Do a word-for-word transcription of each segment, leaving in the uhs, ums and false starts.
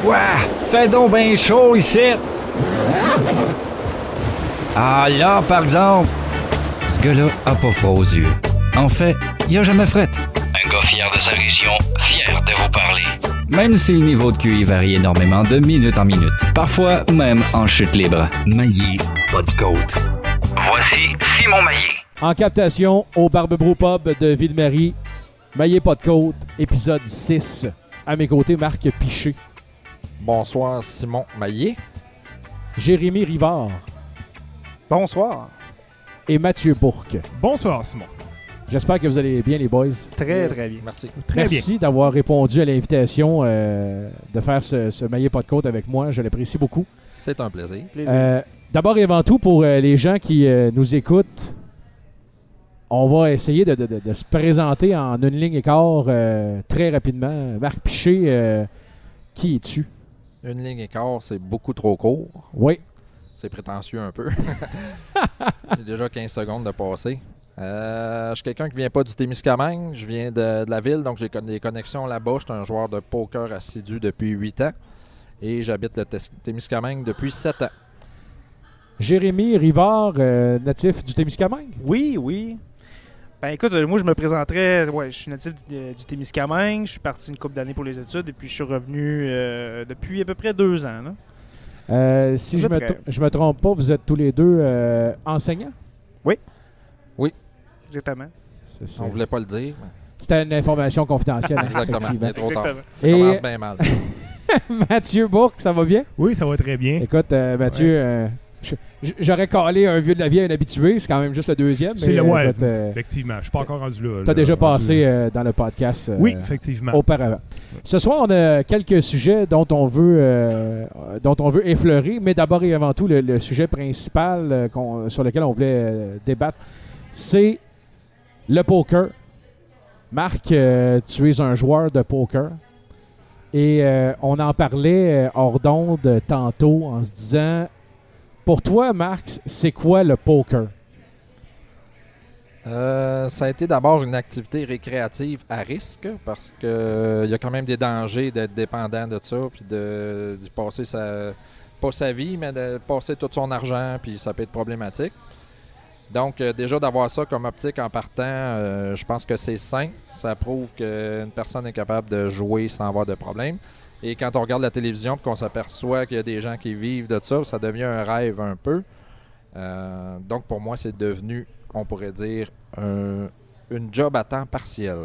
Ouah! Fait donc bien chaud ici! Ah là, par exemple, ce gars-là a pas froid aux yeux. En fait, il a jamais fret. Un gars fier de sa région, fier de vous parler. Même si le niveau de Q I varie énormément de minute en minute. Parfois même en chute libre. Maillé, pas de côte. Voici Simon Maillé. En captation au Barbe-Brou Pub de Ville-Marie, Maillé pas de côte, épisode six. À mes côtés, Marc Piché. Bonsoir, Simon Maillé. Jérémy Rivard. Bonsoir. Et Mathieu Bourque. Bonsoir, Simon. J'espère que vous allez bien, les boys. Très, très bien. Merci. Très Merci bien. d'avoir répondu à l'invitation euh, de faire ce, ce Maillé pas de côte avec moi. Je l'apprécie beaucoup. C'est un plaisir. Plaisir. Euh, D'abord et avant tout, pour euh, les gens qui euh, nous écoutent, on va essayer de, de- de- de se présenter en une ligne et quart euh, très rapidement. Marc Piché, euh, qui es-tu? Une ligne et quart, c'est beaucoup trop court. Oui. C'est prétentieux un peu. J'ai déjà quinze secondes de passer. Euh, je suis quelqu'un qui vient pas du Témiscamingue. Je viens de, de la ville, donc j'ai con- des connexions là-bas. Je suis un joueur de poker assidu depuis huit ans. Et j'habite le Tes- Témiscamingue depuis sept ans. Jérémy Rivard, euh, natif du Témiscamingue. Oui, oui. Ben écoute, euh, moi je me présenterais, ouais, je suis natif du, du Témiscamingue, je suis parti une couple d'années pour les études et puis je suis revenu euh, depuis à peu près deux ans. Là. Euh, si À je peu me, près. tr- je me trompe pas, vous êtes tous les deux euh, enseignants? Exactement. C'est ça. On voulait pas le dire. mais- C'était une information confidentielle. Exactement. Il effectivement. est trop tard. Exactement. Ça Et- commence bien mal. Mathieu Bourque, ça va bien? Oui, ça va très bien. Écoute, euh, Mathieu, euh, je- j- j'aurais calé un vieux de la vie à un habitué. C'est quand même juste le deuxième. C'est mais, le euh, ouais, écoute, euh, effectivement. Je suis pas encore rendu là. T'as là, déjà rendu passé là. euh, dans le podcast euh, Oui, effectivement. auparavant. Ce soir, on a quelques sujets dont on veut, euh, dont on veut effleurer, mais d'abord et avant tout, le, le sujet principal euh, qu'on- sur lequel on voulait euh, débattre, c'est le poker. Marc, euh, tu es un joueur de poker. Et euh, on en parlait euh, hors d'onde tantôt en se disant, pour toi, Marc, c'est quoi le poker? Euh, ça a été d'abord une activité récréative à risque parce que euh, il y a quand même des dangers d'être dépendant de ça puis de, de passer sa pas sa vie mais de passer tout son argent puis ça peut être problématique. Donc euh, déjà d'avoir ça comme optique en partant, euh, je pense que c'est sain. Ça prouve qu'une personne est capable de jouer sans avoir de problème. Et quand on regarde la télévision et qu'on s'aperçoit qu'il y a des gens qui vivent de ça, ça devient un rêve un peu. Euh, donc pour moi, c'est devenu, on pourrait dire, un, une job à temps partiel.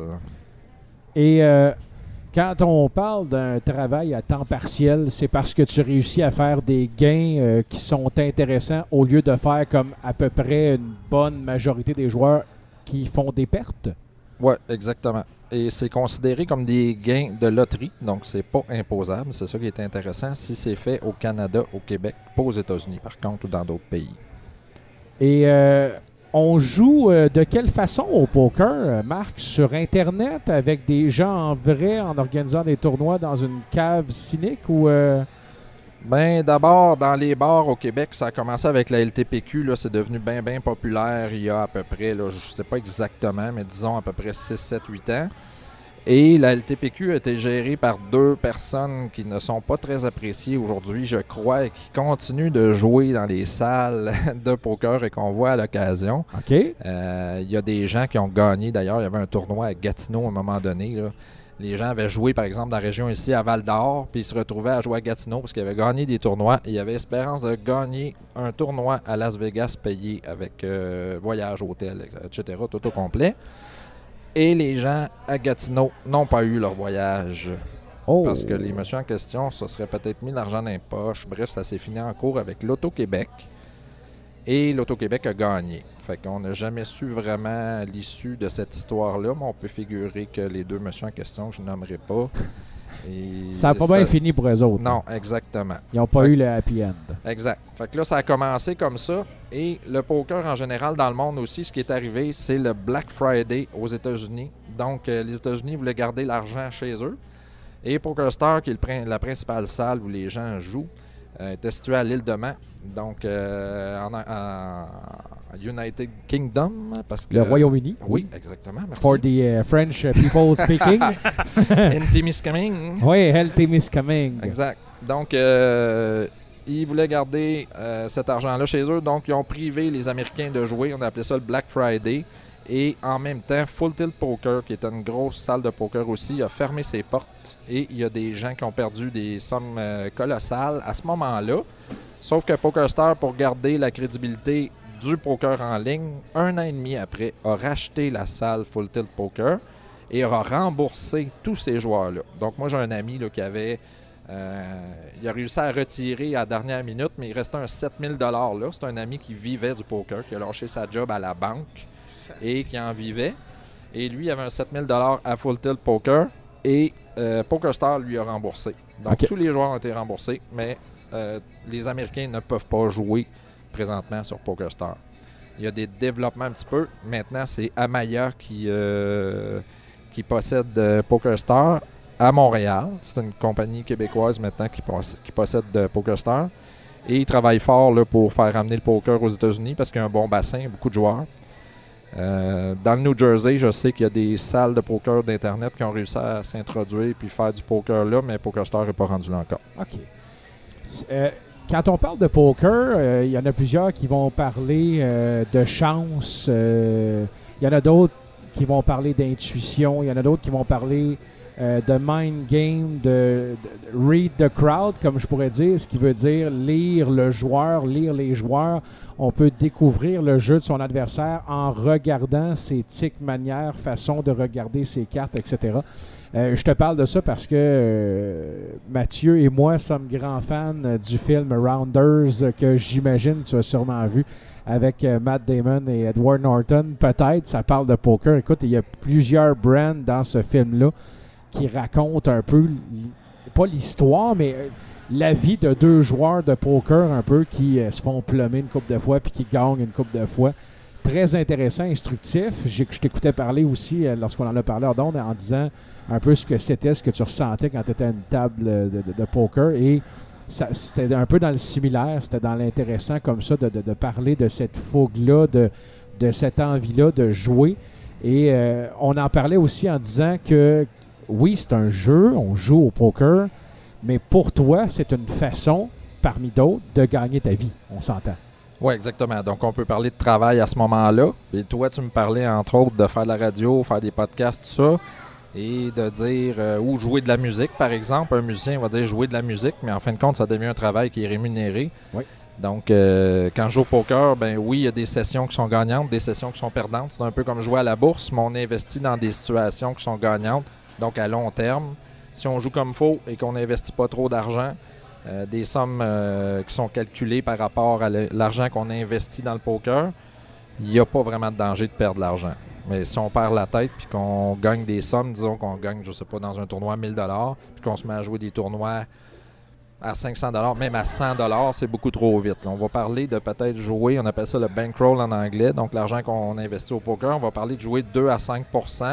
Et euh, quand on parle d'un travail à temps partiel, c'est parce que tu réussis à faire des gains euh, qui sont intéressants au lieu de faire comme à peu près une bonne majorité des joueurs qui font des pertes. Oui, exactement. Et c'est considéré comme des gains de loterie, donc c'est pas imposable. C'est ça qui est intéressant si c'est fait au Canada, au Québec, pas aux États-Unis par contre, ou dans d'autres pays. Et euh, on joue euh, de quelle façon au poker, euh, Marc? Sur Internet, avec des gens en vrai, en organisant des tournois dans une cave cynique ou... euh, Ben d'abord, dans les bars au Québec, ça a commencé avec la L T P Q. Là, c'est devenu bien, bien populaire il y a à peu près, là, je sais pas exactement, mais disons à peu près six, sept, huit ans. Et la L T P Q a été gérée par deux personnes qui ne sont pas très appréciées aujourd'hui, je crois, et qui continuent de jouer dans les salles de poker et qu'on voit à l'occasion. OK. Euh, Il y a des gens qui ont gagné, d'ailleurs, il y avait un tournoi à Gatineau à un moment donné, là. Les gens avaient joué, par exemple, dans la région ici, à Val-d'Or, puis ils se retrouvaient à jouer à Gatineau parce qu'ils avaient gagné des tournois. Et il y avait espérance de gagner un tournoi à Las Vegas payé avec euh, voyage, hôtel, et cetera, tout au complet. Et les gens à Gatineau n'ont pas eu leur voyage Oh. parce que les messieurs en question se seraient peut-être mis l'argent dans les poches. Bref, ça s'est fini en cours avec l'Auto-Québec. Et l'Auto-Québec a gagné. Fait qu'on n'a jamais su vraiment l'issue de cette histoire-là, mais on peut figurer que les deux messieurs en question, que je nommerai pas. et Ça n'a pas bien fini pour eux autres. Non, exactement. Ils n'ont pas Fait- eu le happy end. Exact. Fait que là, ça a commencé comme ça. Et le poker en général dans le monde aussi, ce qui est arrivé, c'est le Black Friday aux États-Unis. Donc, euh, les États-Unis voulaient garder l'argent chez eux. Et PokerStar, qui est le prin- la principale salle où les gens jouent, euh, était située à l'île de Man. Donc, euh, en, en United Kingdom. Parce que, Le Royaume-Uni. Oui, exactement. Merci. For the uh, French uh, people speaking. In Témiscamingue. Oui, El Témiscamingue. Exact. Donc, euh, ils voulaient garder euh, cet argent-là chez eux. Donc, ils ont privé les Américains de jouer. On a appelé ça le Black Friday. Et en même temps, Full Tilt Poker, qui était une grosse salle de poker aussi, a fermé ses portes. Et il y a des gens qui ont perdu des sommes euh, colossales à ce moment-là. Sauf que PokerStars, pour garder la crédibilité du poker en ligne, un an et demi après, a racheté la salle Full Tilt Poker et a remboursé tous ces joueurs-là. Donc moi, j'ai un ami là, qui avait... Euh, il a réussi à retirer à la dernière minute, mais il restait un sept mille dollars là. C'est un ami qui vivait du poker, qui a lâché sa job à la banque et qui en vivait. Et lui, il avait un sept mille dollars à Full Tilt Poker et euh, PokerStars lui a remboursé. Donc okay. Tous les joueurs ont été remboursés, mais euh, les Américains ne peuvent pas jouer présentement sur PokerStars. Il y a des développements un petit peu. Maintenant, c'est Amaya qui, euh, qui possède euh, PokerStars à Montréal. C'est une compagnie québécoise maintenant qui, poss- qui possède euh, PokerStars. Et ils travaillent fort là, pour faire ramener le poker aux États-Unis parce qu'il y a un bon bassin, beaucoup de joueurs. Euh, dans le New Jersey, je sais qu'il y a des salles de poker d'Internet qui ont réussi à s'introduire et faire du poker là, mais PokerStars n'est pas rendu là encore. OK. Euh, quand on parle de poker, il euh, y en a plusieurs qui vont parler euh, de chance. Il euh, y en a d'autres qui vont parler d'intuition. Il y en a d'autres qui vont parler euh, de mind game, de, de read the crowd, comme je pourrais dire, ce qui veut dire lire le joueur, lire les joueurs. On peut découvrir le jeu de son adversaire en regardant ses tics, manières, façon de regarder ses cartes, et cetera. Euh, je te parle de ça parce que euh, Mathieu et moi sommes grands fans euh, du film Rounders euh, que j'imagine tu as sûrement vu avec euh, Matt Damon et Edward Norton. Peut-être, ça parle de poker. Écoute, il y a plusieurs brands dans ce film-là qui racontent un peu, pas l'histoire, mais euh, la vie de deux joueurs de poker un peu qui euh, se font plummer une couple de fois puis qui gagnent une couple de fois. Très intéressant, instructif. J'ai, je t'écoutais parler aussi euh, lorsqu'on en a parlé hors d'onde en disant un peu ce que c'était, ce que tu ressentais quand tu étais à une table de, de, de poker. Et ça, c'était un peu dans le similaire, c'était dans l'intéressant comme ça de, de, de parler de cette fougue-là, de, de cette envie-là de jouer. Et euh, on en parlait aussi en disant que oui, c'est un jeu, on joue au poker, mais pour toi, c'est une façon, parmi d'autres, de gagner ta vie. On s'entend. Oui, exactement. Donc, on peut parler de travail à ce moment-là. Et toi, tu me parlais, entre autres, de faire de la radio, faire des podcasts, tout ça, et de dire, euh, ou jouer de la musique, par exemple. Un musicien va dire jouer de la musique, mais en fin de compte, ça devient un travail qui est rémunéré. Oui. Donc, euh, quand je joue au poker, ben oui, il y a des sessions qui sont gagnantes, des sessions qui sont perdantes. C'est un peu comme jouer à la bourse, mais on investit dans des situations qui sont gagnantes, donc à long terme. Si on joue comme faux et qu'on n'investit pas trop d'argent, Euh, des sommes euh, qui sont calculées par rapport à le, l'argent qu'on a investi dans le poker, il n'y a pas vraiment de danger de perdre de l'argent. Mais si on perd la tête puis qu'on gagne des sommes, disons qu'on gagne, je sais pas, dans un tournoi mille dollars, puis qu'on se met à jouer des tournois à cinq cents dollars, même à cent dollars, c'est beaucoup trop vite. Là, on va parler de peut-être jouer, on appelle ça le bankroll en anglais, donc l'argent qu'on investit au poker, on va parler de jouer deux à cinq pour cent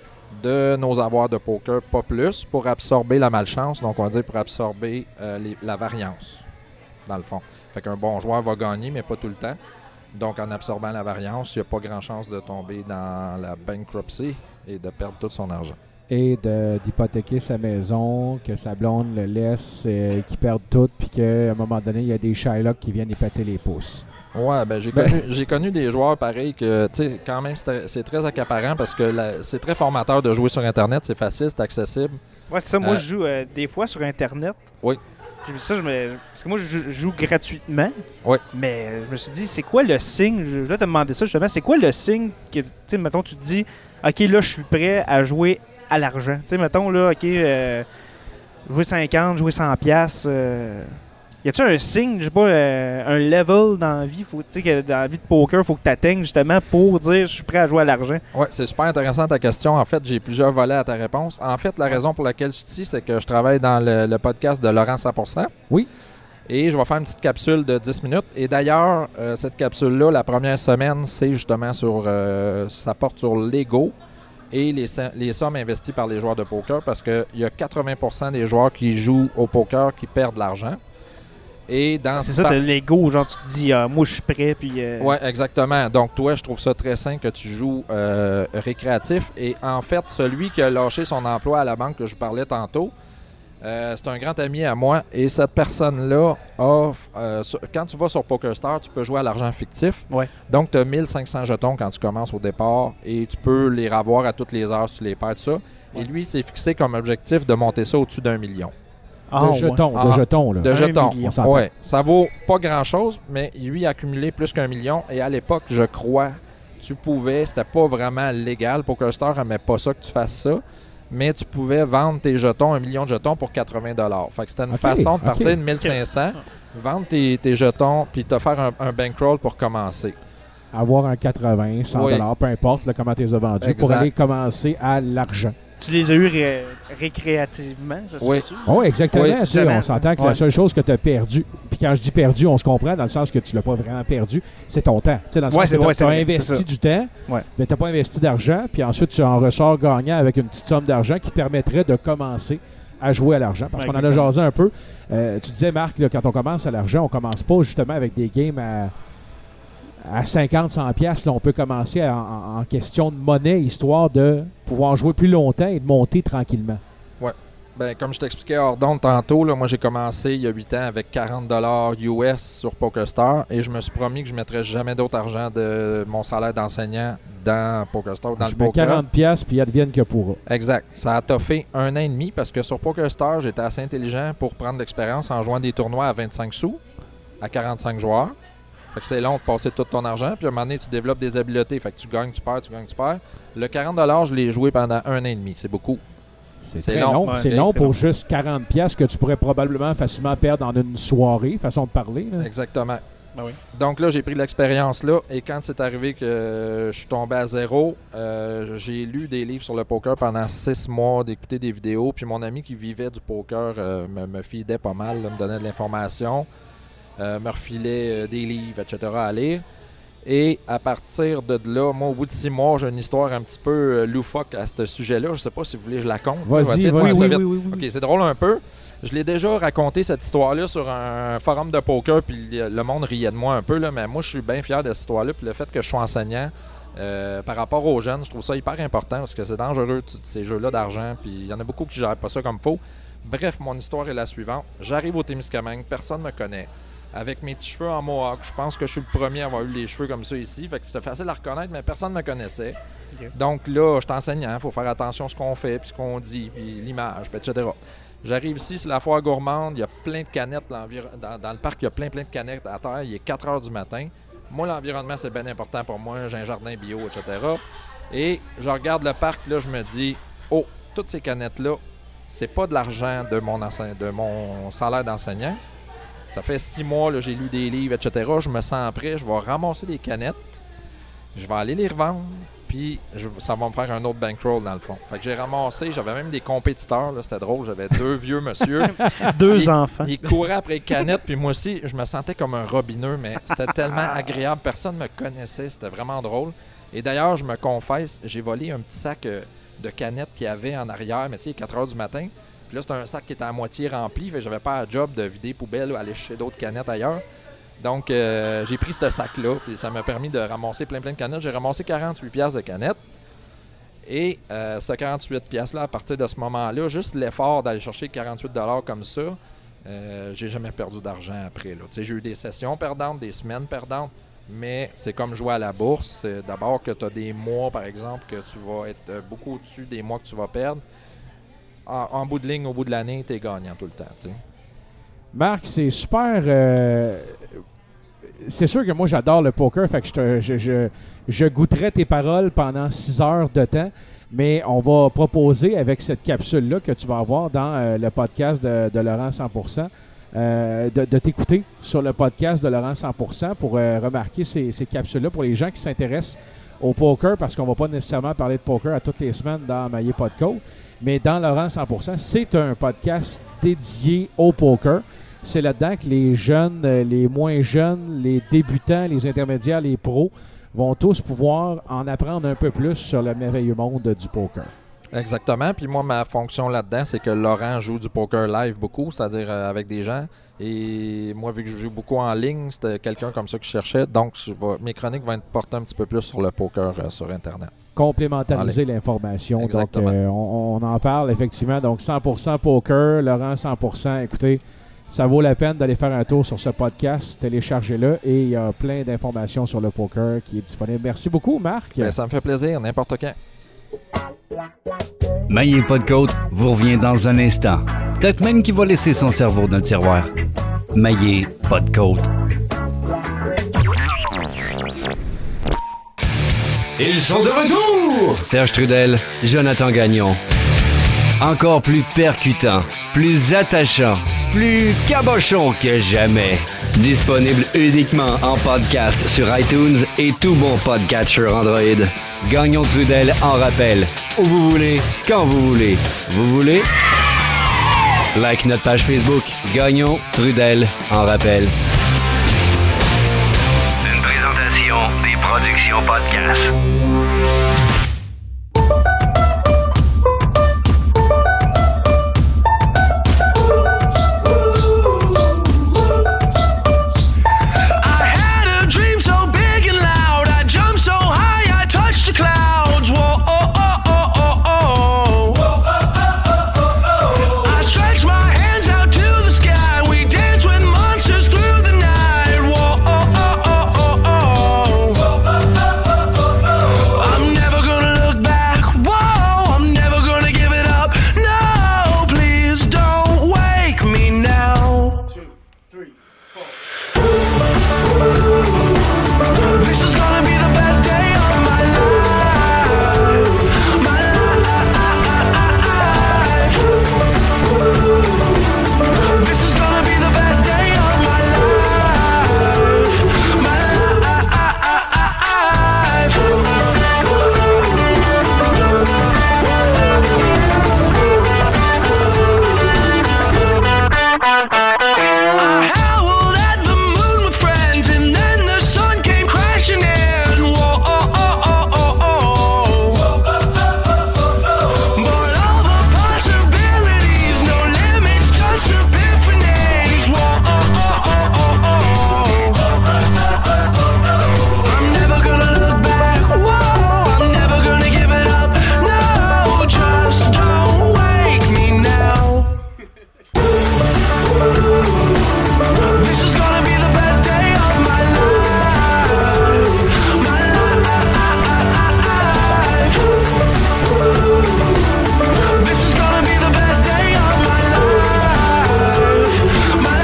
de nos avoirs de poker, pas plus, pour absorber la malchance. Donc, on va dire pour absorber euh, les, la variance, dans le fond. Fait qu'un bon joueur va gagner, mais pas tout le temps. Donc, en absorbant la variance, il n'y a pas grand chance de tomber dans la bankruptcy et de perdre tout son argent. Et de, d'hypothéquer sa maison, que sa blonde le laisse, euh, qu'il perde tout, puis qu'à un moment donné, il y a des Shylock qui viennent y péter les pouces. Ouais, ben j'ai, ben, connu, j'ai connu des joueurs pareils que, tu sais, quand même, c'est, c'est très accaparant parce que la, c'est très formateur de jouer sur Internet. C'est facile, c'est accessible. Ouais, c'est ça. Moi, euh, je joue euh, des fois sur Internet. Oui. Ça, je me, parce que moi, je joue, je joue gratuitement. Oui. Mais je me suis dit, c'est quoi le signe? Je voulais te demander ça justement. C'est quoi le signe que, tu sais, mettons, tu te dis, OK, là, je suis prêt à jouer à l'argent. Tu sais, mettons, là, OK, euh, jouer cinquante, jouer cent piastres. Euh, y a-tu un signe, je sais pas, euh, un level dans la vie, faut, tu sais, que dans la vie de poker, il faut que tu atteignes justement pour dire je suis prêt à jouer à l'argent? Oui, c'est super intéressant ta question. En fait, j'ai plusieurs volets à ta réponse. En fait, la raison pour laquelle je suis ici, c'est que je travaille dans le, le podcast de Laurent cent pour cent. Oui. Et je vais faire une petite capsule de dix minutes. Et d'ailleurs, euh, cette capsule-là, la première semaine, c'est justement sur, euh, ça porte sur l'ego et les, les sommes investies par les joueurs de poker, parce qu'il y a quatre-vingts pour cent des joueurs qui jouent au poker qui perdent de l'argent. Et dans c'est ça, par... t'as l'ego, genre tu te dis ah, moi je suis prêt, puis... Euh... Oui, exactement. Donc toi, je trouve ça très sain que tu joues euh, récréatif. Et en fait, celui qui a lâché son emploi à la banque que je parlais tantôt, Euh, c'est un grand ami à moi et cette personne-là a, euh, sur- quand tu vas sur PokerStars, tu peux jouer à l'argent fictif. Ouais. Donc, tu as mille cinq cents jetons quand tu commences au départ et tu peux les revoir à toutes les heures si tu les perds, tout ça. Et lui, il s'est fixé comme objectif de monter ça au-dessus d'un million. Ah, de ouais. jetons, de Ah, jetons, là. De Un jetons. million. On s'entend. Ouais. Ça vaut pas grand-chose, mais lui a accumulé plus qu'un million. Et à l'époque, je crois, tu pouvais, c'était pas vraiment légal. PokerStars n'aimait pas ça que tu fasses ça. Mais tu pouvais vendre tes jetons, un million de jetons pour quatre-vingts dollars. Fait que c'était une Ok, façon de partir ok. de mille cinq cents, vendre tes, tes jetons, puis te faire un, un bankroll pour commencer. Avoir un quatre-vingts, cent Oui. dollars, peu importe là, comment tu les as vendus, pour Exact. aller commencer à l'argent. Tu les as eus ré- récréativement, ça se Oui. peut-tu? Oui, exactement. Oui, Tu sais, justement. on s'entend que Ouais. la seule chose que tu as perdue, puis quand je dis perdu, on se comprend dans le sens que tu l'as pas vraiment perdu, c'est ton temps. Tu sais, dans le Ouais, sens c'est- que ouais, tu c'est as vrai, c'est investi ça. du temps, Ouais. mais tu n'as pas investi d'argent, puis ensuite tu en ressors gagnant avec une petite somme d'argent qui permettrait de commencer à jouer à l'argent. Parce Ouais, qu'on en a exactement. jasé un peu. Euh, tu disais, Marc, là, quand on commence à l'argent, on commence pas justement avec des games à, à cinquante, cent piastres. Là, on peut commencer à- en, en question de monnaie, histoire de pouvoir jouer plus longtemps et de monter tranquillement. Ben, comme je t'expliquais hors d'onde tantôt, là, moi j'ai commencé il y a huit ans avec quarante dollars U S sur PokerStars et je me suis promis que je ne mettrais jamais d'autre argent de mon salaire d'enseignant dans PokerStars, dans je le mets poker. quarante piastres, puis advienne que pourra. Exact. Ça a toffé un an et demi parce que sur PokerStars, j'étais assez intelligent pour prendre de l'expérience en jouant des tournois à vingt-cinq sous, à quarante-cinq joueurs. Fait que c'est long de passer tout ton argent. Puis à un moment donné, tu développes des habiletés. Fait que tu gagnes, tu perds, tu gagnes, tu perds. Le quarante dollars, je l'ai joué pendant un an et demi. C'est beaucoup. C'est C'est très long. long. Ouais, c'est c'est- long c'est pour long. juste quarante piastres que tu pourrais probablement facilement perdre en une soirée, façon de parler. là. Exactement. Ben oui. Donc là, j'ai pris de l'expérience là. Et quand c'est arrivé que euh, je suis tombé à zéro, euh, j'ai lu des livres sur le poker pendant six mois, d'écouter des vidéos. Puis mon ami qui vivait du poker euh, me, me fidait pas mal, là, me donnait de l'information, euh, me refilait euh, des livres, et cetera à lire. Et à partir de là, moi, au bout de six mois, j'ai une histoire un petit peu euh, loufoque à ce sujet-là. Je sais pas si vous voulez que je la conte. Vas-y, Je vais essayer de vas-y. faire ça Oui, vite. oui, oui, oui. OK, c'est drôle un peu. Je l'ai déjà raconté, cette histoire-là, sur un forum de poker, puis le le monde riait de moi un peu, là, mais moi, je suis bien fier de cette histoire-là. Puis le fait que je sois enseignant, euh, par rapport aux jeunes, je trouve ça hyper important parce que c'est dangereux, tu- ces jeux-là d'argent, puis il y en a beaucoup qui gèrent pas ça comme faut. Bref, mon histoire est la suivante. J'arrive au Témiscamingue, personne ne me connaît. Avec mes petits cheveux en mohawk, je pense que je suis le premier à avoir eu les cheveux comme ça ici. Fait que c'était facile à reconnaître, mais personne ne me connaissait. Ok. Donc là, je suis enseignant, il faut faire attention à ce qu'on fait, puis ce qu'on dit, puis l'image, puis et cetera. J'arrive ici, c'est la foire gourmande, il y a plein de canettes l'enviro- dans, dans le parc, il y a plein plein de canettes à terre, il est quatre heures du matin. Moi, l'environnement, c'est bien important pour moi, j'ai un jardin bio, et cetera. Et je regarde le parc, là, je me dis, oh, toutes ces canettes-là, c'est pas de l'argent de mon, ense- de mon salaire d'enseignant. Ça fait six mois, là, j'ai lu des livres, et cetera. Je me sens prêt, je vais ramasser des canettes, je vais aller les revendre, puis je- ça va me faire un autre bankroll dans le fond. Fait que j'ai ramassé, j'avais même des compétiteurs, là, c'était drôle, j'avais deux vieux monsieur. Deux Il- enfants. Ils couraient après les canettes, puis moi aussi, je me sentais comme un robineux, mais c'était tellement agréable, personne ne me connaissait, c'était vraiment drôle. Et d'ailleurs, je me confesse, j'ai volé un petit sac euh, de canettes qu'il y avait en arrière, mais tu sais, quatre heures du matin. Puis là, c'était un sac qui était à moitié rempli, fait que j'avais pas un job de vider poubelle ou aller chercher d'autres canettes ailleurs. Donc, euh, j'ai pris ce sac-là, puis ça m'a permis de ramasser plein plein de canettes. J'ai ramassé quarante-huit piastres de canettes. Et euh, ce quarante-huit piastres-là, à partir de ce moment-là, juste l'effort d'aller chercher quarante-huit dollars comme ça, euh, j'ai jamais perdu d'argent après. Là. Tu sais, j'ai eu des sessions perdantes, des semaines perdantes, mais c'est comme jouer à la bourse. C'est d'abord que tu as des mois, par exemple, que tu vas être euh, beaucoup au-dessus des mois que tu vas perdre. En, en bout de ligne, au bout de l'année, tu es gagnant tout le temps. Tu sais. Marc, c'est super. euh, C'est sûr que moi, j'adore le poker, fait que je, te- je, je, je goûterais tes paroles pendant six heures de temps, mais on va proposer avec cette capsule-là que tu vas avoir dans euh, le podcast de, de Laurent cent pour cent, euh, de, de t'écouter sur le podcast de Laurent cent pour cent pour euh, remarquer ces, ces capsules-là pour les gens qui s'intéressent au poker, parce qu'on va pas nécessairement parler de poker à toutes les semaines dans Maillé Pas de Côte, mais dans Laurent cent pour cent, c'est un podcast dédié au poker. C'est là-dedans que les jeunes, euh, les moins jeunes, les débutants, les intermédiaires, les pros vont tous pouvoir en apprendre un peu plus sur le merveilleux monde du poker. Exactement. Puis moi, ma fonction là-dedans, c'est que Laurent joue du poker live beaucoup, c'est-à-dire euh, avec des gens. Et moi, vu que je joue beaucoup en ligne, c'était quelqu'un comme ça que je cherchais. Donc, je vais- mes chroniques vont être portées un petit peu plus sur le poker euh, sur Internet. Complémentariser l'information. Donc, Exactement. euh, on, on en parle effectivement. Donc, cent pour cent poker, Laurent cent pour cent. Écoutez, ça vaut la peine d'aller faire un tour sur ce podcast. Téléchargez-le et il y a plein d'informations sur le poker qui est disponible. Merci beaucoup, Marc. Ben, ça me fait plaisir, n'importe quand. Maillé pas de côte vous revient dans un instant. Peut-être même qu'il va laisser son cerveau dans le tiroir. Maillé pas de côte. Ils sont de retour! Serge Trudel, Jonathan Gagnon. Encore plus percutant, plus attachant, plus cabochon que jamais. Disponible uniquement en podcast sur iTunes et tout bon podcatcher Android. Gagnon Trudel en rappel. Où vous voulez, quand vous voulez. Vous voulez? Like notre page Facebook. Gagnon Trudel en rappel. Une présentation des Productions Podcast. I had a dream so big and loud. I jumped so high, I touched the clouds. Whoa, oh, oh, oh, oh, oh. I stretched my hands out to the sky. We danced with monsters through the night. Whoa, oh, oh, oh, oh, oh. I'm never gonna look back. Whoa, I'm never gonna give it up. No, please don't wake me now. This is gonna be the best day of my life. My life. This is gonna be the best day of my life. My I howled at the moon with friends, and then the sun came crashing in. Whoa, oh, oh, oh, oh, oh. But all the possibilities, no limits, just epiphanies. Whoa, oh, oh, oh, oh, oh. I'm never gonna look back. Whoa, I'm never gonna give it up. No, just don't wake me now. This is gonna be the best day of my life. My life. This is gonna be the best day of my life. My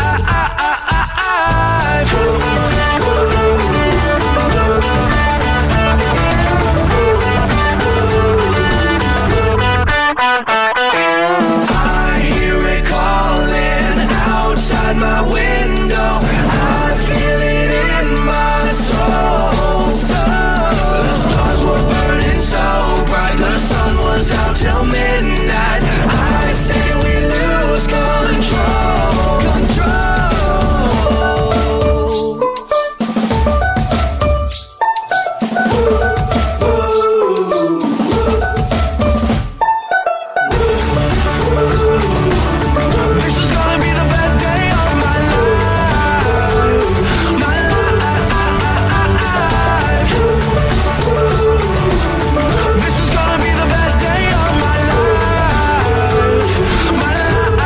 I hear it calling outside my window. I feel it in my soul. The stars were burning so bright. The sun was out till midnight. I say we lose control. Control. This is gonna be the best day of my life. My life. This is gonna be the best day of my life. My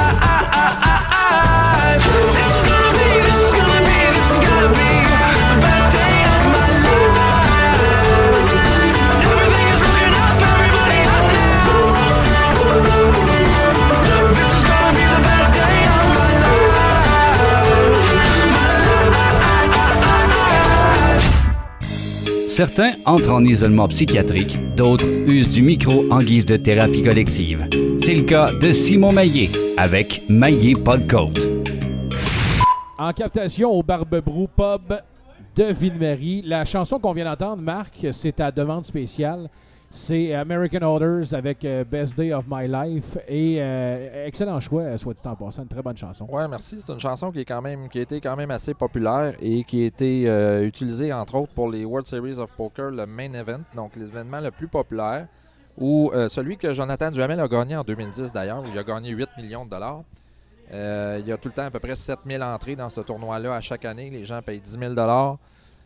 life. This is gonna be, this is gonna be, this is gonna be the best day of my life. Everything is looking up, everybody up now. This is gonna be the best day of my life. Certains entrent en isolement psychiatrique, d'autres usent du micro en guise de thérapie collective. C'est le cas de Simon Maillé avec Maillé pas de côte. En captation au Barbe-Brou Pub de Ville-Marie. La chanson qu'on vient d'entendre, Marc, c'est à demande spéciale. C'est American Orders avec euh, Best Day of My Life. Et euh, excellent choix, soit dit en passant, une très bonne chanson. Ouais, merci. C'est une chanson qui est quand même qui a été quand même assez populaire et qui a été euh, utilisée entre autres pour les World Series of Poker, le main event, donc l'événement le plus populaire. Ou euh, celui que Jonathan Duhamel a gagné en deux mille dix d'ailleurs, où il a gagné huit millions de dollars. Euh, il y a tout le temps à peu près sept mille entrées dans ce tournoi-là à chaque année. Les gens payent dix mille dollars.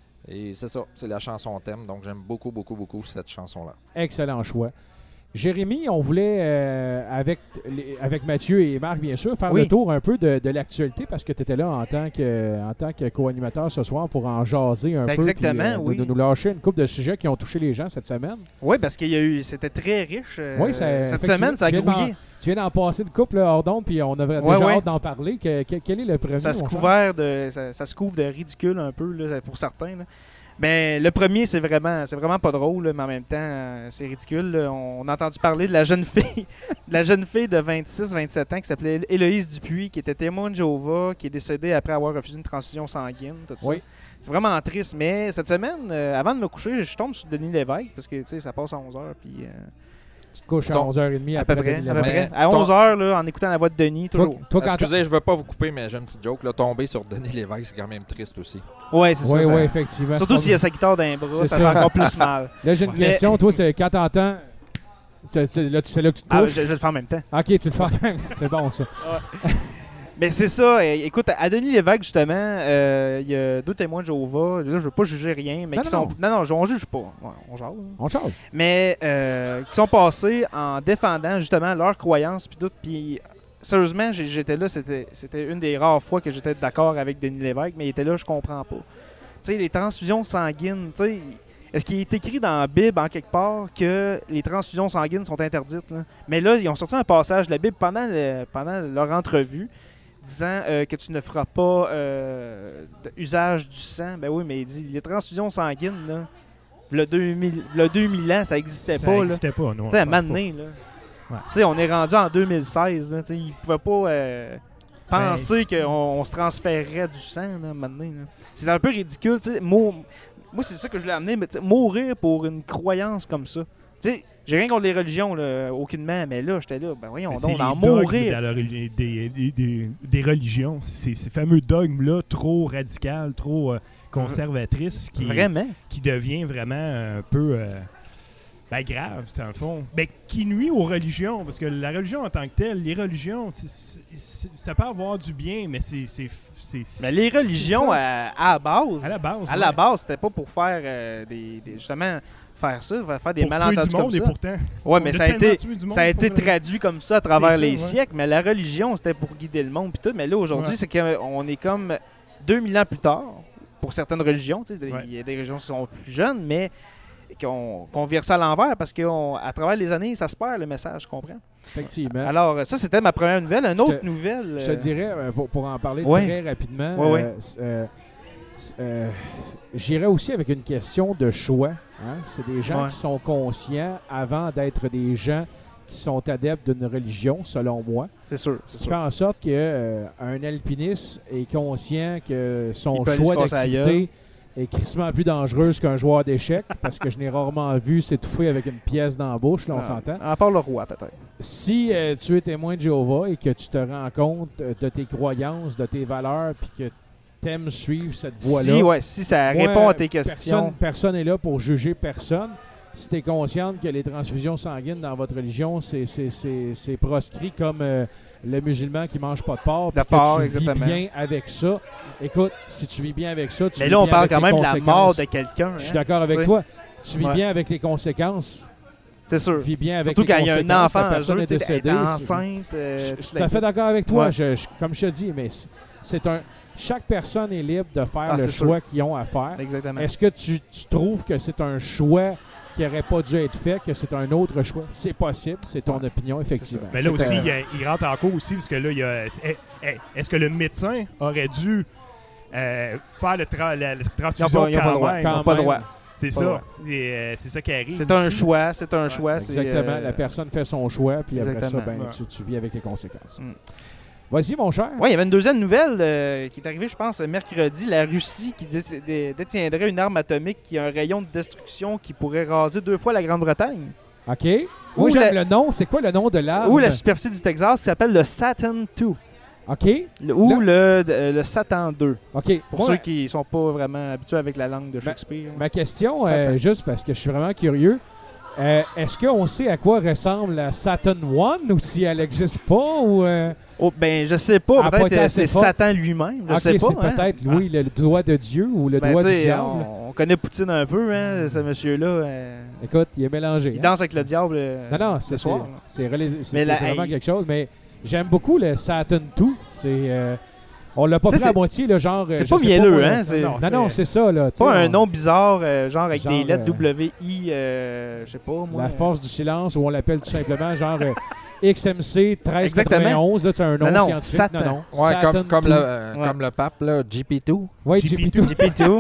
Et c'est ça, c'est la chanson thème. Donc j'aime beaucoup, beaucoup, beaucoup cette chanson-là. Excellent choix. Jérémy, on voulait, euh, avec, les- avec Mathieu et Marc, bien sûr, faire Oui. le tour un peu de, de l'actualité parce que tu étais là en tant que, en tant que co-animateur ce soir pour en jaser un Ben, peu. exactement, puis, euh, oui. nous, nous lâcher une couple de sujets qui ont touché les gens cette semaine. Oui, parce qu'il y a eu. C'était très riche. euh, Oui, ça- cette effectivement, semaine, ça a tu viens d'en- grouillé. Tu viens d'en passer une couple là, hors d'onde, puis on avait Ouais, déjà ouais. hâte d'en parler. Que- que- quel est le premier? Ça se, mon cher? couvert de, ça, ça se couvre de ridicule un peu là, pour certains. Là. Ben, le premier, c'est vraiment, c'est vraiment pas drôle, là, mais en même temps, euh, c'est ridicule. Là. On a entendu parler de la jeune fille, de la jeune fille de vingt-six vingt-sept ans qui s'appelait Héloïse Dupuis, qui était témoin de Jéhovah, qui est décédée après avoir refusé une transfusion sanguine. Tout ça. Oui. C'est vraiment triste. Mais cette semaine, euh, avant de me coucher, je tombe sur Denis Lévesque, parce que tu sais, ça passe à onze heures. Puis, euh, Tu te couches à Ton- onze heures trente à après peu près. Denis À, peu Lévesque. près. à ton- onze heures, là, en écoutant la voix de Denis, Toi, toujours. toi, quand Excusez, je veux pas vous couper, mais j'ai une petite joke. Là, tomber sur Denis Lévesque, c'est quand même triste aussi. Ouais, c'est Oui, ça. ça- oui, effectivement. Surtout C'est s'il y a sa guitare dans les bras, C'est ça, ça. fait encore plus mal. Là, j'ai une Mais- question. Toi, c'est quand t'entends. C'est c'est là, tu- c'est là que tu te Ah, couches. je, je le fais en même temps. Ok, tu le fais même. C'est bon, ça. Mais c'est ça. é- Écoute, à Denis Lévesque, justement, euh, il y a deux témoins de Jéhovah. Là, je veux pas juger rien, mais Non, qui non, sont. Non, non, on juge pas. Ouais, on jase. On chose. Mais euh, qui sont passés en défendant justement leurs croyances puis tout. Puis sérieusement, j'ai- j'étais là, c'était c'était une des rares fois que j'étais d'accord avec Denis Lévesque, mais il était là, je comprends pas. Tu sais, les transfusions sanguines, tu sais, est-ce qu'il est écrit dans la Bible en quelque part que les transfusions sanguines sont interdites? Là? Mais là, ils ont sorti un passage de la Bible pendant, le- pendant leur entrevue disant euh, que tu ne feras pas euh, d- usage du sang. Ben oui, mais il dit les transfusions sanguines, là, le deux mille, le deux mille ans, ça n'existait Ça pas. Là. n'existait pas, non. Tu sais, à un je pense moment pas. donné, là. Ouais. Tu sais, on est rendu en deux mille seize. Là, tu sais, ils ne pouvaient pas euh, penser qu'on on se transférerait du sang là, à un moment donné. Là. C'est un peu ridicule. tu sais, mou- Moi, c'est ça que je voulais amener. Mais, tu sais, mourir pour une croyance comme ça. Tu sais, j'ai rien contre les religions, là, aucunement, mais là, j'étais là. Ben voyons Mais donc, c'est d'en les dogmes mourir. dans la reli- des, des, des, des religions. C'est ces fameux dogmes-là, trop radicales, trop euh, conservatrices, qui, Vraiment. qui devient vraiment un peu euh, ben, grave, dans le fond. Ben, qui nuit aux religions, parce que la religion en tant que telle, les religions, c'est- c'est- c'est- ça peut avoir du bien, mais c'est... c'est- c'est- Mais les religions, c'est ça. à, à la base, à la base, à la ouais. base, c'était pas pour faire euh, des, des- justement faire ça, faire faire des pour tuer malentendus du monde, comme et ça. pourtant... Ouais, on mais a ça a tellement été tué du monde ça a été pour le- traduit comme ça à travers C'est ça, les ouais. siècles, mais la religion, c'était pour guider le monde puis tout. Mais là, aujourd'hui, Ouais. c'est qu'on est comme deux mille ans plus tard, pour certaines religions. Tu sais, il Ouais. y a des religions qui sont plus jeunes, mais qu'on qu'on vire ça à l'envers parce qu'à travers les années, ça se perd le message, je comprends. Effectivement. Alors, ça, c'était ma première nouvelle. Une Je autre te- nouvelle. Je te euh, dirais, euh, pour, pour en parler Ouais. très rapidement, Ouais, ouais. euh, c- euh, c- euh, j'irais aussi avec une question de choix. hein. C'est des gens Ouais. qui sont conscients avant d'être des gens qui sont adeptes d'une religion, selon moi. C'est sûr. Ce C'est qui sûr. fait en sorte qu'un alpiniste est conscient que son Il peut aller se choix casser la d'activité est crissement plus dangereuse qu'un joueur d'échecs, parce que je n'ai rarement vu s'étouffer avec une pièce dans la bouche, là, on Ah, s'entend. À part le roi, peut-être. Si euh, tu es témoin de Jéhovah et que tu te rends compte euh, de tes croyances, de tes valeurs, puis que tu aimes suivre cette voie-là, Si, ouais, si ça moi, répond à tes questions. Personne n'est là pour juger personne. Si tu es consciente que les transfusions sanguines dans votre religion, c'est c'est- c'est- c'est proscrit comme euh, le musulman qui mange pas de porc, De puis que porc, tu exactement. vis bien avec ça. Écoute, si tu vis bien avec ça, tu Mais vis là, on bien parle avec quand les même de la mort conséquences. de quelqu'un. Je suis hein. d'accord avec T'sais. toi. Tu vis Ouais. bien avec les conséquences. C'est sûr. Tu vis bien avec Surtout les quand il y a un conséquences. enfant La à personne jeu, est tu sais, décédée. être c'est- enceinte. euh, je je toute suis la tout à fait vie. d'accord avec toi. Ouais. Je- je- comme je te dis, mais c'est- c'est un. Chaque personne est libre de faire Ah, le c'est sûr. choix qu'ils ont à faire. Exactement. Est-ce que tu, tu trouves que c'est un choix qui n'aurait pas dû être fait, que c'est un autre choix? C'est possible, c'est ton opinion, effectivement. Mais là C'est, aussi, euh, il, y a- il rentre en cause aussi, parce que là, il y a. est- est- Est-ce que le médecin aurait dû euh, faire le tra- la, la transfusion Ils ont pas- ils ont pas le quand droit. même? Ils ont Quand pas le même. droit. C'est Pas ça. le droit. C'est euh, c'est ça qui arrive. C'est un aussi. choix. C'est un choix. c'est, Exactement. euh, La personne fait son choix, puis après ça, exactement. ben, Ouais. tu, tu vis avec les conséquences. Mm. Vas-y, mon cher. Oui, il y avait une deuxième nouvelle euh, qui est arrivée, je pense, mercredi. La Russie qui dé- dé- détiendrait une arme atomique qui a un rayon de destruction qui pourrait raser deux fois la Grande-Bretagne. OK. Moi, Ou j'aime la- le nom. C'est quoi le nom de l'arme? Ou la superficie du Texas qui s'appelle le Saturn deux. OK. Le- ou le, euh, le Satan deux. OK. Pour Moi, ceux qui sont pas vraiment habitués avec la langue de Shakespeare. ma question, Satan. euh, juste parce que je suis vraiment curieux, Euh, Est-ce qu'on sait à quoi ressemble la Saturn One ou si elle n'existe pas ou euh... Oh, ben, je sais pas. Elle a pas été Peut-être euh, assez c'est forte. Satan lui-même. Je Ok, sais pas. c'est hein. peut-être, oui, le, le doigt de Dieu ou le Ben, doigt du t'sais, diable. on, on connaît Poutine un peu, hein, ce monsieur-là. euh, Écoute, il est mélangé. il hein. danse avec le diable. euh, Non, non, le c'est soir. c'est- c'est relais- c'est- Mais c'est- la- c'est vraiment hey. quelque chose. Mais j'aime beaucoup le Saturn deux. C'est, euh, on l'a pas T'sais, pris à c'est- moitié, le genre. euh, C'est je pas sais mielleux, moi, hein? là. C'est Non, Non, non, c'est ça. Là, pas t'sais, un on- nom bizarre, euh, genre avec Genre, des lettres euh, W I, euh, je sais pas, moi. La force du silence, ou on l'appelle tout simplement genre euh, X M C treize Exactement. quatre-vingt-onze. Là, c'est un nom Non, non, scientifique. Satan. Non, non. Ouais, Saturn comme, comme, deux. le, euh, Ouais. comme le pape, là, G P deux. Ouais, G P G P deux. deux. G P deux.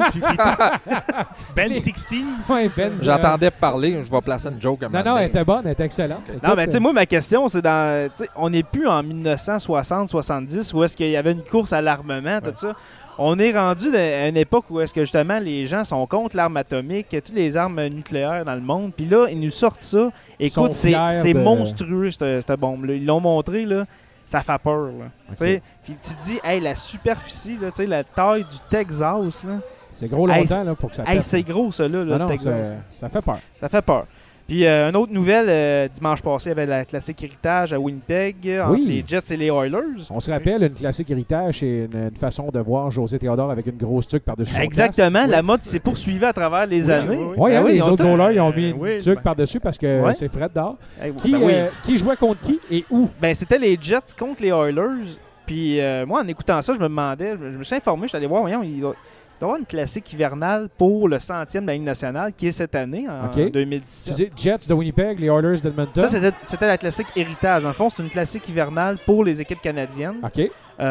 Ben sixty. Ouais, Ben. J'entendais parler, je vais placer une joke à un Non, moment non, elle donné. était bonne, elle était excellente. Non, Écoute, mais tu sais, moi, ma question, c'est dans. tu sais, on n'est plus en mille neuf cent soixante soixante-dix où est-ce qu'il y avait une course à l'armement, tout ça. On est rendu à une époque où est-ce que justement les gens sont contre l'arme atomique, toutes les armes nucléaires dans le monde. Puis là, ils nous sortent ça. sont Écoute, c'est fiers c'est de- monstrueux, cette, cette bombe-là. Ils l'ont montré, là. Ça fait peur, là. Ok. Tu sais, puis tu te dis, hey, la superficie, là, tu sais, la taille du Texas, là. c'est gros Hey, longtemps là, pour que ça Hey, pète. c'est gros, ça, là, Non, le non, Texas. c'est- ça fait peur. Ça fait peur. Puis, euh, une autre nouvelle, euh, dimanche passé, il y avait la classique héritage à Winnipeg euh, entre Oui. les Jets et les Oilers. On se rappelle, une classique héritage, c'est une, une façon de voir José Théodore avec une grosse tuque par-dessus son Exactement, casque. la mode s'est poursuivie à travers les Oui, années. oui, oui. Oui, Ben hein, oui, les ils ont autres tout- goalers, ils ont mis une oui, tuque ben- par-dessus parce que Ouais. c'est Fred dehors. Hey, Qui, ben oui. euh, qui jouait contre qui et où? Ben, c'était les Jets contre les Oilers. Puis euh, moi, en écoutant ça, je me demandais, je me suis informé, je suis allé voir, voyons, il doit, il doit y avoir une classique hivernale pour le centième de la Ligue nationale qui est cette année, en Ok. deux mille Tu dix-sept. dis Jets de Winnipeg, les Oilers d'Edmonton. Ça, c'était c'était la classique héritage. Dans le fond, c'est une classique hivernale pour les équipes canadiennes. OK.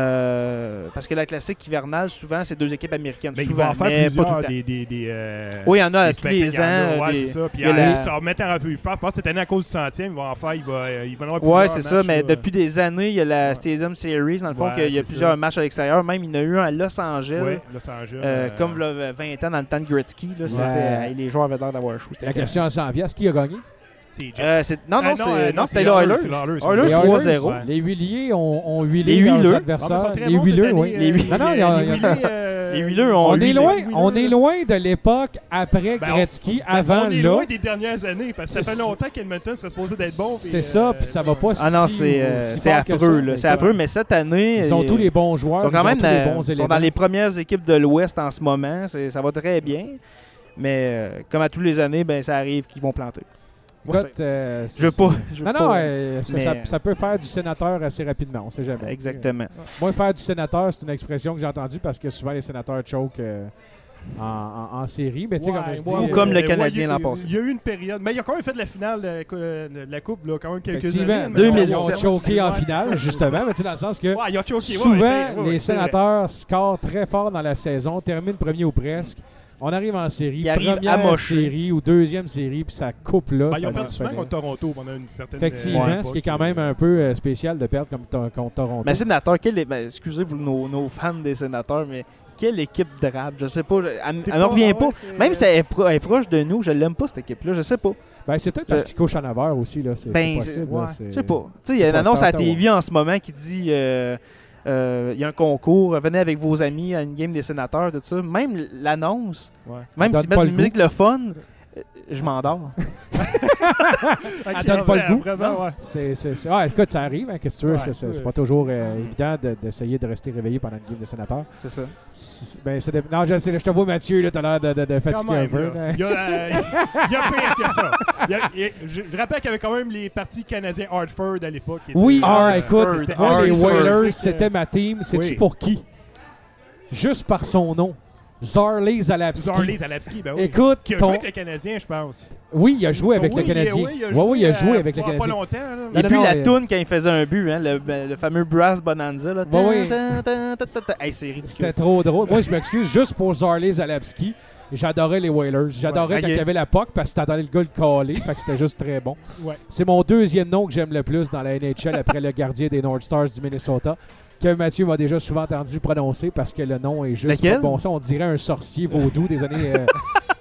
Euh, parce que la classique hivernale, souvent, c'est deux équipes américaines. Ben, il souvent, va en faire mais pas tout plusieurs le temps. des, des, des, euh, Oui, il y en a des tous les spectacles, il y en a, ans. Ouais, des- c'est ça. Puis il y a euh, la- ça va remettre en revue. Je pense, je pense que cette année, à cause du centième, il va en faire, il va, euh, il va en avoir Ouais, plusieurs c'est ça, matchs, mais là. depuis des années, il y a la Ouais. Stadium Series, dans le fond, Ouais, qu'il y a c'est plusieurs ça. matchs à l'extérieur. Même, il y en a eu un à Los Angeles, Ouais, Los Angeles. euh, euh, comme le vingt ans dans le temps de Gretzky. Là, c'était- Ouais. hey, les joueurs avaient l'air d'avoir chaud. La question à cent piastres, qui a gagné? c'est les Jets. Euh, c'est- non, Ah, non, c'est- euh, non, c'est c'était les Oilers. c'est les Oilers. Oilers, Les trois zéro. Ouais. Les huiliers ont, ont huilé Les leurs huileux. adversaires. Ah, mais ils sont très les bons huileux, cette oui. année, Les euh, huileux. Non, non, il y a- il y a- huileux, euh, Les huileux ont On huilé. est loin, huileux. on est loin de l'époque après Ben, on- Gretzky, Ben, avant on est là. loin des dernières années parce que ça C'est fait ça. longtemps qu'Edmonton serait supposé d'être bon. puis, C'est ça, euh, puis ça va pas Ah non, si- c'est euh, si c'est fort que affreux. ça. là, C'est Écoute, affreux, mais cette année, Ils ont euh, tous les bons joueurs, Ils sont quand ils ont même tous les dans, bons sont éléments. dans les premières équipes de l'Ouest en ce moment. C'est- Ça va très bien. Mais euh, comme à tous les années, ben, ça arrive qu'ils vont planter. Écoute, euh, c'est- Je veux pas. je veux Non, non, pas- euh, ça, mais- ça- ça peut faire du sénateur assez rapidement, on sait jamais. Exactement. Moi, faire du sénateur, c'est une expression que j'ai entendue parce que souvent les sénateurs choke euh, en, en- en série. Mais tu sais, Ouais, comme je dis, ouais, Ou euh, comme le ouais, Canadien il y a- l'an passé. Il y a eu une période, mais il a quand même fait de la finale de, de- de la Coupe, là, quand même quelques effectivement, années. mais deux mille ils on- ont sept. choqué en Ouais. finale, justement. Mais tu sais, dans le sens que Ouais, il a choqué, ouais, souvent, ouais, ouais, ouais, les c'est vrai. sénateurs scorent très fort dans la saison, terminent premier ou presque. On arrive en série, Ils arrivent première amochés. série ou deuxième série, puis ça coupe là. Ben, ça ils ont leur perdu souvent fait- contre Toronto pendant une certaine Effectivement, euh, ce qui est époque, quand même euh, un peu euh, spécial de perdre comme to- contre Toronto. Mais sénateur, quelle est- ben, excusez pour nos, nos fans des sénateurs, mais quelle équipe drabe. Je sais pas. je- Elle, t'es elle me revient pas. ouais, c'est- Même si elle est, pro- elle est proche de nous, je l'aime pas cette équipe-là. Je sais pas. Ben, c'est peut-être parce Je- qu'il couche en neuf heures aussi. Là. C'est, Ben, c'est c'est- possible. là, ouais, c'est- je sais pas. Tu sais, il y a c'est une pas annonce à Star T V en ce moment qui dit euh, euh, il y a un concours, venez avec vos amis à une game des sénateurs, tout ça. Même l'annonce, Ouais. même donne s'ils pas mettent le une goût. musique le fun, euh, je m'endors. Ok, Elle donne pas le ouais, goût. Vraiment, ouais. C'est, c'est, c'est- ah, écoute, ça arrive, hein, qu'est-ce que tu veux. Ouais, c'est, c'est- c'est ouais. pas toujours euh, évident de- d'essayer de rester réveillé pendant une game de sénateur. C'est ça. C'est- Ben, c'est de- Non, je, sais, je te vois, Mathieu, là, t'as l'air de, de, de Quand fatiguer un même, peu. là. là. Il y a, euh, il y a pire que ça. Il y a- il y a- je, je rappelle qu'il y avait quand même les partis canadiens Hartford à l'époque. qui Oui, étaient- ah, euh, écoute, c'était moi, les Hartford. Whalers, Fait que, c'était ma team. Sais-tu oui. pour qui? Juste par son nom. Zarley Zalapski. Zarley Zalapski, ben oui. Écoute, Qui a ton- joué avec le Canadien, je pense. oui, il a joué avec Oui, le Canadien. Oui, il a oui, joué, oui, il a joué euh, avec le pas- Pas Canadien. longtemps. là. Et Non, puis non, la euh, toune quand il faisait un but, hein, le, ben, le fameux Brass Bonanza. Là. Ouais, oui. Tan, tan, tan, tan, tan. Hey, c'est ridicule. C'était trop drôle. Moi, je m'excuse juste pour Zarley Zalapski. J'adorais les Whalers. J'adorais Ouais, quand ok. il y avait la P O C parce que t'entendais le gars le caler. Fait que c'était juste très bon. Ouais. C'est mon deuxième nom que j'aime le plus dans la N H L après le gardien des North Stars du Minnesota, que Mathieu m'a déjà souvent entendu prononcer parce que le nom est juste Lequel? pas bon. Ça, on dirait un sorcier vaudou des années euh,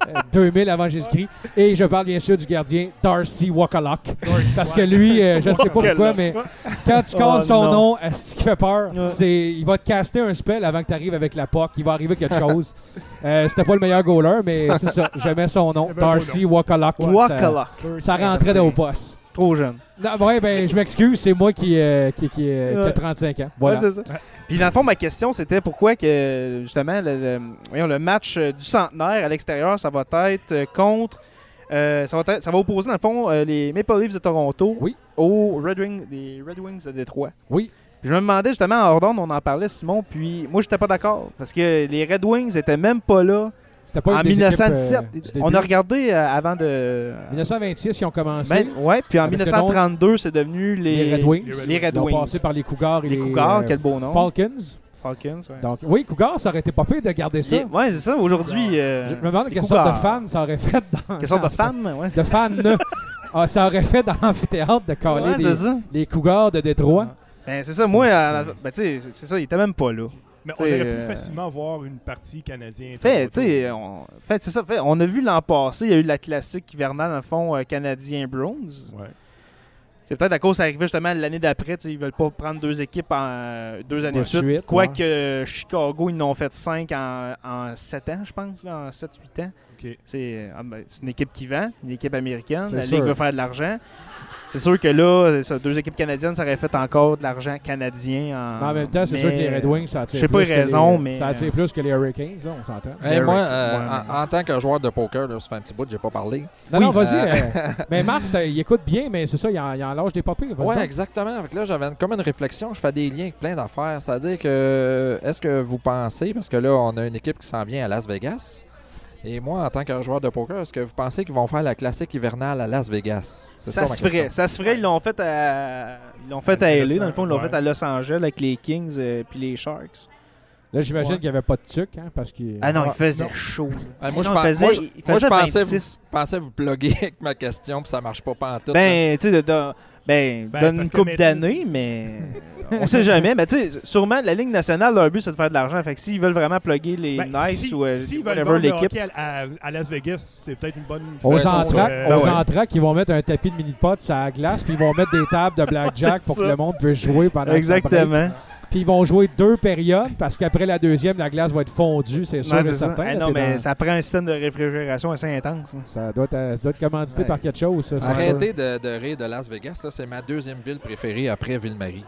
deux mille avant Jésus-Christ. Et je parle bien sûr du gardien Darcy Wakalock. Parce que lui, euh, je ne sais pas pourquoi, mais quand tu casses Oh, son non. nom, euh, ce qui fait peur, Ouais. c'est il va te caster un spell avant que tu arrives avec la P O C. Il va arriver quelque chose. Euh, C'était pas le meilleur goaler, mais c'est ça. J'aimais son nom. Il avait un beau Darcy Wakalock. Ça, Wakala. ça rentrait dans au poste. Trop jeune. Non, ouais, ben, je m'excuse, c'est moi qui, euh, qui, qui, euh, qui Ouais. a trente-cinq ans. Voilà. Ouais, c'est ça. Puis dans le fond, ma question, c'était pourquoi que, justement, le, le- voyons, le match euh, du centenaire à l'extérieur, ça va être euh, contre... euh, ça, va être- ça va opposer, dans le fond, euh, les Maple Leafs de Toronto Oui. aux Red Wings, les Red Wings de Détroit. Oui. Puis je me demandais, justement, en hors d'onde, on en parlait, Simon, puis moi, j'étais pas d'accord. Parce que les Red Wings étaient même pas là C'était pas une en des mille neuf cent équipes, dix-sept. euh, du on début. a regardé euh, avant de... mille neuf cent vingt-six, ils ont commencé. Ben, ouais, puis en Avec le mille neuf cent trente-deux, c'est devenu les, Les Red Wings. Les Red Ils ont Wings. passé par les Cougars et Les les, Cougars, euh, quel beau nom. Falcons. Falcons, ouais. Donc, oui, Cougars, ça aurait été pas pire de garder ça. Et- ouais, c'est ça. Aujourd'hui, euh, Je me demande les quelle sorte de Cougars. fan ça aurait fait dans. Quelle sorte de dans- femme? Ouais, c'est De fan. ah, ça aurait fait dans l'amphithéâtre de caler ouais, des- c'est ça. les Cougars de Détroit. Ben, c'est ça. Moi, C'est- à la- ben, tu sais, c'est ça. Il était même pas là. Mais on T'sais, aurait pu euh, facilement voir une partie canadienne. Fait, Toronto. tu sais, on, fait, c'est ça. Fait, on a vu l'an passé, il y a eu la classique hivernale, dans le fond, euh, canadien-bronze. Ouais. C'est peut-être à cause ça arrivait justement l'année d'après. tu sais, Ils veulent pas prendre deux équipes en euh, deux années De de suite. suite, Quoique euh, Chicago, ils en ont fait cinq en, en sept ans, je pense, là, en sept huit ans. Ok. C'est ah, ben, c'est une équipe qui vend, une équipe américaine. C'est La sûr. Ligue veut faire de l'argent. C'est sûr que là, ça, deux équipes canadiennes, ça aurait fait encore de l'argent canadien. En, Mais en même temps, c'est mais- sûr que les Red Wings, ça attire Je sais pas plus les que raisons, les- mais- Ça attire plus que les Hurricanes, là, on s'entend. Hey, Derek, moi, euh, ouais, en, mais- en tant que joueur de poker, là, ça fait un petit bout que j'ai pas parlé. Non, Oui. non, vas-y. Euh, euh, mais Marc, c'était- il écoute bien, mais c'est ça, il en, il en lâche des papiers. Ouais, exactement. Avec là, j'avais une- comme une réflexion. Je fais des liens avec plein d'affaires. C'est-à-dire que, est-ce que vous pensez, parce que là, on a une équipe qui s'en vient à Las Vegas, et moi, en tant que joueur de poker, est-ce que vous pensez qu'ils vont faire la classique hivernale à Las Vegas? C'est Ça, ma se question. ferait. Ça se ferait. Ils l'ont fait à, ils l'ont fait à Avec L A, Los dans le fond. Ils l'ont Angeles, fait à Los Angeles avec les Kings et puis les Sharks. Là, j'imagine Ouais. qu'il n'y avait pas de tuc, hein, parce qu'il. Ah non, Ouais, il faisait non. chaud. Ah, moi, je Non, pense- il faisait, moi, je- il moi, je faisait pensais vingt-six. Je pensais vous plugger avec ma question, puis ça marche pas pantoute. là. Ben, tu sais, de- de- ben, Ben, donne c'est une parce que coupe maintenant, d'années, mais on sait jamais. Mais tu sais, sûrement, la Ligue nationale, leur but, c'est de faire de l'argent. Fait que s'ils veulent vraiment plugger les Ben, Nice si- ou euh, s'ils veulent whatever vendre le l'équipe. hockey à, à- à Las Vegas, c'est peut-être une bonne Aux façon, entraques, euh, aux ouais. entraques, ils vont mettre un tapis de mini-pot sur la glace, puis ils vont mettre des tables de blackjack C'est pour que ça. le monde puisse jouer pendant que ça break. Exactement. Puis ils vont jouer deux périodes, parce qu'après la deuxième, la glace va être fondue, c'est sûr Ouais, et c'est ça. certain. Eh là, non, t'es mais dans- ça prend un système de réfrigération assez intense. hein. Ça doit être, ça doit être commandité Ouais. par quelque chose, ça, c'est sûr. Arrêtez de, de rire de Las Vegas. là, C'est ma deuxième ville préférée après Ville-Marie.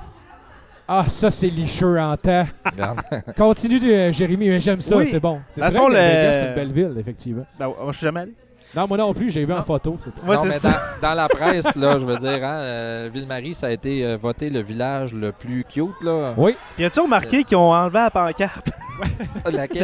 Ah, ça, c'est licheux en temps. Regarde. Continue, de, Jérémy, mais j'aime ça, Oui. c'est bon. C'est Dans vrai le fond, que le- Vegas, c'est une belle ville, effectivement. Ben, moi, je suis jamais allé. Non, moi non plus, j'ai vu en Non. photo. c'est- Moi, Non, c'est mais ça. dans, dans la presse, là, je veux dire, hein, euh, Ville-Marie, ça a été euh, voté le village le plus cute. Là. Oui, Puis as-tu remarqué qu'ils ont enlevé la pancarte Laquelle?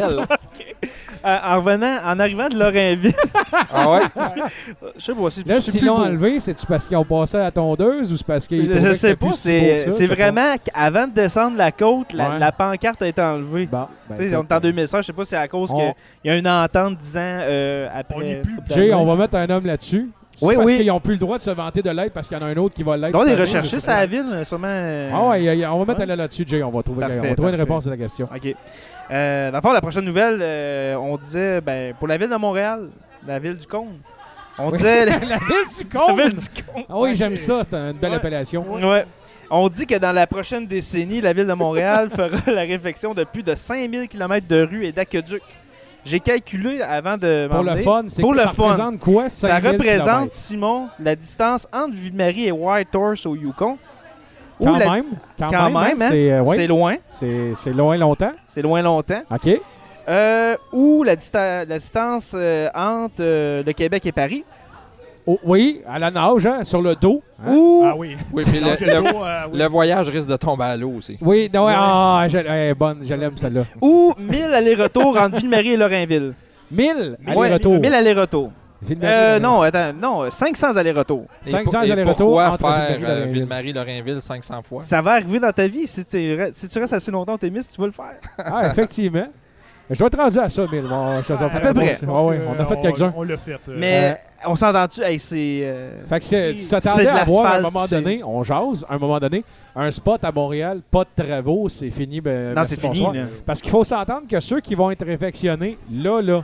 Euh, en revenant, en arrivant de Lorrainville? Ah ouais? Je sais pas si là, c'est s'ils plus l'ont beau. enlevé, c'est-tu parce qu'ils ont passé à la tondeuse ou c'est parce qu'ils Je, trouvaient je que sais c'était pas, plus si beau c'est que ça, c'est je sais pas. vraiment qu'avant de descendre la côte, la, Ouais. la pancarte a été enlevée. Bon, ben, Tu sais, on est en deux mille seize, je sais pas si c'est à cause On- qu'il y a une entente disant euh, après. On est plus- couple Jay, d'années. on va mettre un homme là-dessus. C'est Oui, parce oui. qu'ils n'ont plus le droit de se vanter de l'être parce qu'il y en a un autre qui va l'être. On va les cette année, rechercher, je sais ça à pas. la ville, sûrement. euh, Ah ouais, y a- y a- on va mettre Ouais. un là- là-dessus, Jay. On va trouver, Parfait, on va trouver une parfait. réponse à la question. OK. Euh, dans le fond, la prochaine nouvelle, euh, on disait, ben, pour la ville de Montréal, la ville du Cône, on disait. La ville du la con! ville du Cône. Ah oui, j'aime ça. C'est une belle Ouais. appellation. Ouais. On dit que dans la prochaine décennie, la ville de Montréal fera la réflexion de plus de cinq mille kilomètres de rues et d'aqueducs. J'ai calculé avant de Pour le m'emmener. fun, c'est Pour que le ça fun. représente quoi? Ça cinq mille représente, kilomètres? Simon, la distance entre Ville-Marie et Whitehorse au Yukon. Ou Quand la- même. Quand, Quand même, hein, même, hein? C'est euh, ouais, C'est loin. c'est- c'est loin longtemps. C'est loin longtemps. OK. Euh, ou la, dista- la distance euh, entre euh, le Québec et Paris. Oh, oui, à la nage, hein, sur le dos. hein. Ou Ah oui. Oui, puis le, Donc, le- dos, euh, oui. le voyage risque de tomber à l'eau aussi. Oui, non, Ouais. ah, je, eh, bonne, je l'aime celle-là. ou mille allers-retours entre Ville-Marie et Lorrainville. mille Ouais, allers-retours. mille allers-retours. Ville-Marie, Euh, Lorrainville. non, attends, non, cinq cents allers-retours. Et cinq cents pour- et allers-retours pourquoi entre faire Ville-Marie et euh, Lorrainville? Ville-Marie-Lorrainville cinq cents fois? Ça va arriver dans ta vie. Si, t'es- si tu restes assez longtemps au tennis, tu vas le faire. Ah, effectivement. Je dois être rendu à ça, mille. Bon, je dois À faire peu un bon- près. Ah ouais, on a fait quelques-uns. On l'a fait. euh, Mais on s'entend-tu? Hey, c'est. euh, Fait que c'est- tu c'est t'attendais de à voir à un l'asphalte, moment c'est- donné, on jase, à un moment donné, un spot à Montréal, pas de travaux, c'est fini. Ben, Non, merci, c'est fini. bonsoir. Là. Parce qu'il faut s'entendre que ceux qui vont être réfectionnés, là, là,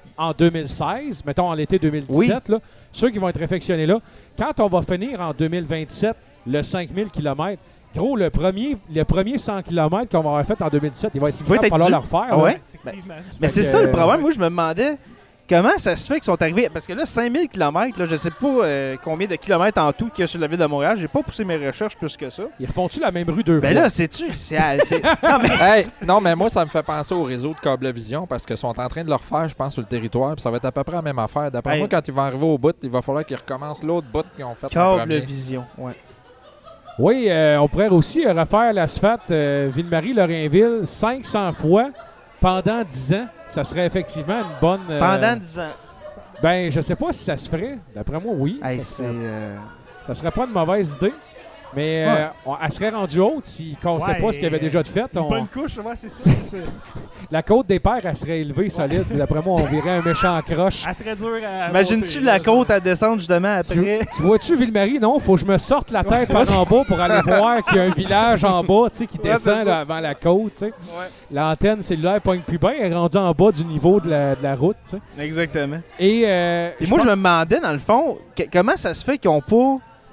en deux mille seize, mettons en l'été deux mille dix-sept, là, ceux qui vont être réfectionnés là, quand on va finir en deux mille vingt-sept le cinq mille kilomètres, gros, le premier, le premier cent kilomètres qu'on va avoir fait en deux mille dix-sept, il va être Il va il va être falloir dû. le refaire. Ah là. ouais? Effectivement. Mais c'est que, ça le euh, problème. Moi, je me demandais comment ça se fait qu'ils sont arrivés. Parce que là, cinq mille kilomètres, là, je sais pas euh, combien de kilomètres en tout qu'il y a sur la ville de Montréal. J'ai pas poussé mes recherches plus que ça. Ils refont-tu la même rue deux Ben fois? là, sais-tu? C'est. c'est- non, mais. Hey, non, mais moi, ça me fait penser au réseau de Cablevision parce qu'ils sont en train de le refaire, je pense, sur le territoire. Puis ça va être à peu près la même affaire. D'après Hey. moi, quand ils vont arriver au bout, il va falloir qu'ils recommencent l'autre bout qu'ils ont fait en premier. Cablevision. Ouais. Oui, euh, on pourrait aussi euh, refaire l'asphalte euh, Ville-Marie-Lorrainville cinq cents fois pendant dix ans. Ça serait effectivement une bonne... euh, Pendant dix ans. Ben, je sais pas si ça se ferait. D'après moi, oui. Hey, ça, c'est. serait, euh, ça serait pas une mauvaise idée. Mais euh, on- elle serait rendue haute si on ne sait Ouais, pas ce qu'il y avait déjà de fait. Une On- bonne couche, ouais, c'est ça. c'est- La côte des pères, elle serait élevée, solide. D'après moi, on verrait un méchant croche. Elle serait dure à. Imagines-tu monter, la là. côte à descendre justement Tu, après? tu vois-tu, Ville-Marie? Non, faut que je me sorte la tête par en bas pour aller voir qu'il y a un village en bas tu sais, qui Ouais, descend c'est ça. là, avant la côte. tu sais. L'antenne cellulaire pogne plus bien, elle est rendue en bas du niveau de la, de la route. tu sais. Exactement. Et, euh, Et je moi, pense- je me demandais, dans le fond, que- comment ça se fait qu'ils n'ont pas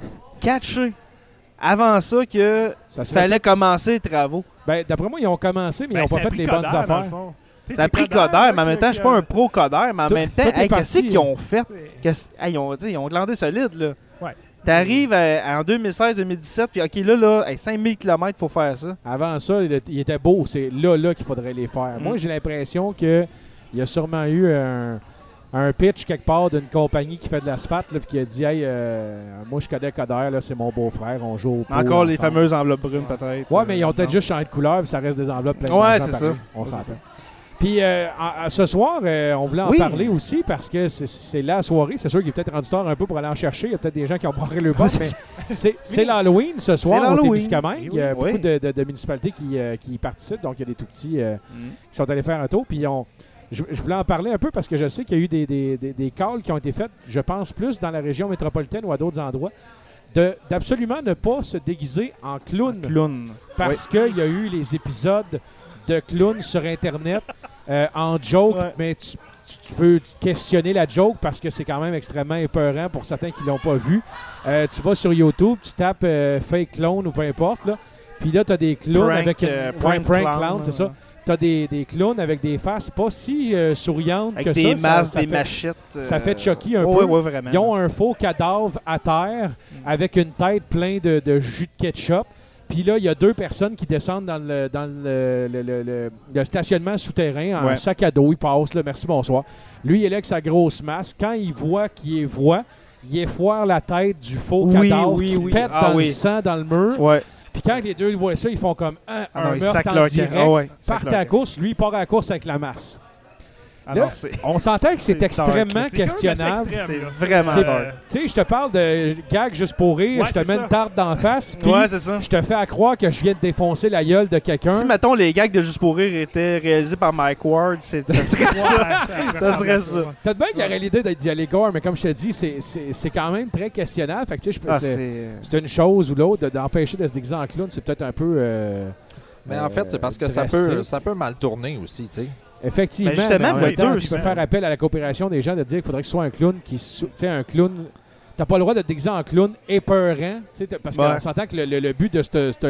catché avant ça que ça serait- fallait commencer les travaux. ben, d'après moi, ils ont commencé, mais Ben, ils n'ont ça pas a fait pris les bonnes Coder, dans le affaires. fond. Tu sais, Ça a c'est pris Coder, Coder, là, mais en même qui- temps, je suis qui pas a- un pro Coder, mais en Tout- même temps, tout est hey, qu'est-ce parti, qu'ils ont fait? C'est- Qu'est-ce- hey, ils, ont, dit, ils ont glandé solide, là. Ouais. T'arrives à- en deux mille seize deux mille dix-sept, puis OK, là, là, hey, cinq mille kilomètres, faut faire ça. Avant ça, il, il était beau. C'est là, là qu'il faudrait les faire. Mm. Moi, j'ai l'impression qu'il y a sûrement eu un, un pitch quelque part d'une compagnie qui fait de l'asphalte là, puis qui a dit Hey, euh, moi, je connais Coder, là, c'est mon beau-frère, on joue au pool Encore les ensemble. fameuses enveloppes brunes, peut-être. Ouais, mais ils ont Euh, peut-être non. juste changé de couleur, puis ça reste des enveloppes pleines Ouais, d'argent c'est pareil. ça. On Ouais, c'est s'entend. Puis euh, à- à ce soir, euh, on voulait en Oui. parler aussi parce que c'est- c'est la soirée. C'est sûr qu'il est peut-être rendu tard un peu pour aller en chercher. Il y a peut-être des gens qui ont barré le bas, mais c'est c'est l'Halloween ce soir au l'Halloween. Témiscamingue. Il y a Oui. beaucoup de, de- de municipalités qui, euh, qui y participent. Donc, il y a des tout petits euh, Mm. qui sont allés faire un tour. Puis on, je, je voulais en parler un peu parce que je sais qu'il y a eu des, des, des, des calls qui ont été faits, je pense, plus dans la région métropolitaine ou à d'autres endroits, de- d'absolument ne pas se déguiser en clown. Clown. Parce qu'il y a eu les épisodes de clowns sur Internet euh, en joke, Ouais. mais tu, tu- tu peux questionner la joke parce que c'est quand même extrêmement épeurant pour certains qui l'ont pas vu. Euh, tu vas sur YouTube, tu tapes euh, fake clown ou peu importe, là. Puis là, tu as des clowns Prank, avec une, euh, ouais, prank prank clown, clown, c'est euh, ça. Tu as des, des clowns avec des faces pas si euh, souriantes Avec que des ça. Ça- masques, ça des fait- machettes. ça euh, fait Chucky un ouais, peu. Ouais, vraiment. Ils ont un faux cadavre à terre avec une tête pleine de, de jus de ketchup. Puis là, il y a deux personnes qui descendent dans le, dans le, le- le- le- le stationnement souterrain en Ouais. sac à dos. Il passe, là, merci, bonsoir. Lui, il est là avec sa grosse masque. Quand il voit qu'il est voit, il effoire la tête du faux Oui, cadavre oui, qui oui. pète Ah dans oui. le sang dans le mur. Ouais. Puis quand les deux voient ça, ils font comme un, Ah un non, ils meurtre sacent en leur direct. camp. Ah ouais, ils sacent Partent leur à la camp. course. Lui, il part à la course avec la masse. Ah Là, non, c'est On s'entend que c'est C'est extrêmement C'est quand même assez questionnable. extrême, c'est là. vraiment C'est, dark. euh, Tu sais, je te parle de gag juste pour rire, Ouais, je te c'est mets ça. une tarte d'en face, puis Ouais, c'est ça. je te fais à croire que je viens de défoncer la gueule de quelqu'un. Si, mettons, les gags de Juste pour rire étaient réalisés par Mike Ward, c'est- ça serait ça. Ouais, Ça serait ça. Peut-être bien qu'il y aurait l'idée d'être d'y aller gore, mais comme je te dis, c'est- c'est c'est quand même très questionnable. Fait que, tu sais, je peux- Ah, c'est c'est... c'est une chose ou l'autre, de- d'empêcher de se déguiser en clown, c'est peut-être un peu. euh, Mais euh, en fait, c'est parce que ça drastique. peut, ça peut mal tourner aussi, tu sais. Effectivement, Ben, justement, mais en ouais, même temps, deux, tu peux c'est- faire appel à la coopération des gens de dire qu'il faudrait que ce soit un clown qui. sou- Tu sais, un clown. T'as pas le droit de te déguiser en clown épeurant, tu sais, t'as- parce Ouais. qu'on s'entend que le, le- le but de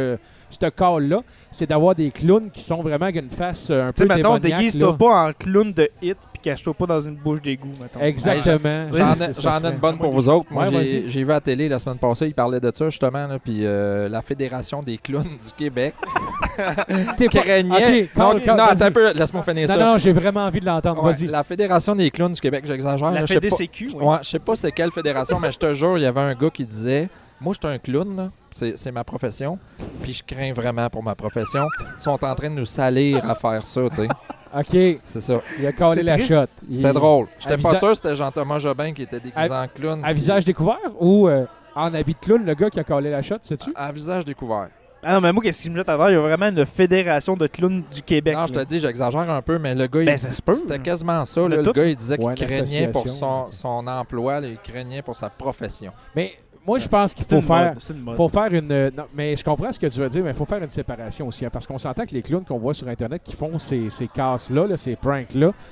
ce call-là, c'est d'avoir des clowns qui sont vraiment avec une face euh, un Tu sais, peu mettons, démoniaque. déguise-toi là. pas en clown de hit puis cache-toi pas dans une bouche d'égout, mettons. Exactement. Ouais, J'en c'est- ai, Ça j'en ai serait- une bonne pour vous autres. Moi, Ouais, j'ai vas-y. j'ai vu à la télé la semaine passée, ils parlaient de ça justement, là, puis euh, la Fédération des clowns du Québec T'es pas- craignait... Ok, non, call, call, non, attends vas-y. un peu, laisse-moi finir Non, ça. non, j'ai vraiment envie de l'entendre. Ouais, Vas-y. la Fédération des clowns du Québec, j'exagère. La là, je sais pas- Fédécécu, oui. Ouais, je sais pas c'est quelle fédération, mais je te jure, il y avait un gars qui disait moi, je suis un clown, là. c'est c'est ma profession, puis je crains vraiment pour ma profession. Ils sont en train de nous salir à faire ça, tu sais. OK, C'est ça. il a collé C'est la triste. shot. Il- C'était drôle. J'étais à pas visa- sûr que c'était Jean-Thomas Jobin qui était déguisé À- en clown. À puis- visage découvert ou euh, en habit de clown, le gars qui a collé la shot, sais-tu? À visage découvert. Ah non, mais moi, qu'est-ce qui me jette à terre? Il y a vraiment une fédération de clowns du Québec. Non, je te là. dis, j'exagère un peu, mais le gars, Ben, il- ça se peut, c'était là. quasiment ça. De là. Le tout. gars, il disait qu'il Ouais, une craignait pour association. son, son emploi, là, il craignait pour sa profession. Mais moi, je pense qu'il C'est faut une faire... mode, c'est une mode. faut faire une... euh, non, mais je comprends ce que tu veux dire, mais il faut faire une séparation aussi. Hein, parce qu'on s'entend que les clowns qu'on voit sur Internet qui font ces, ces casses-là, là, ces pranks-là,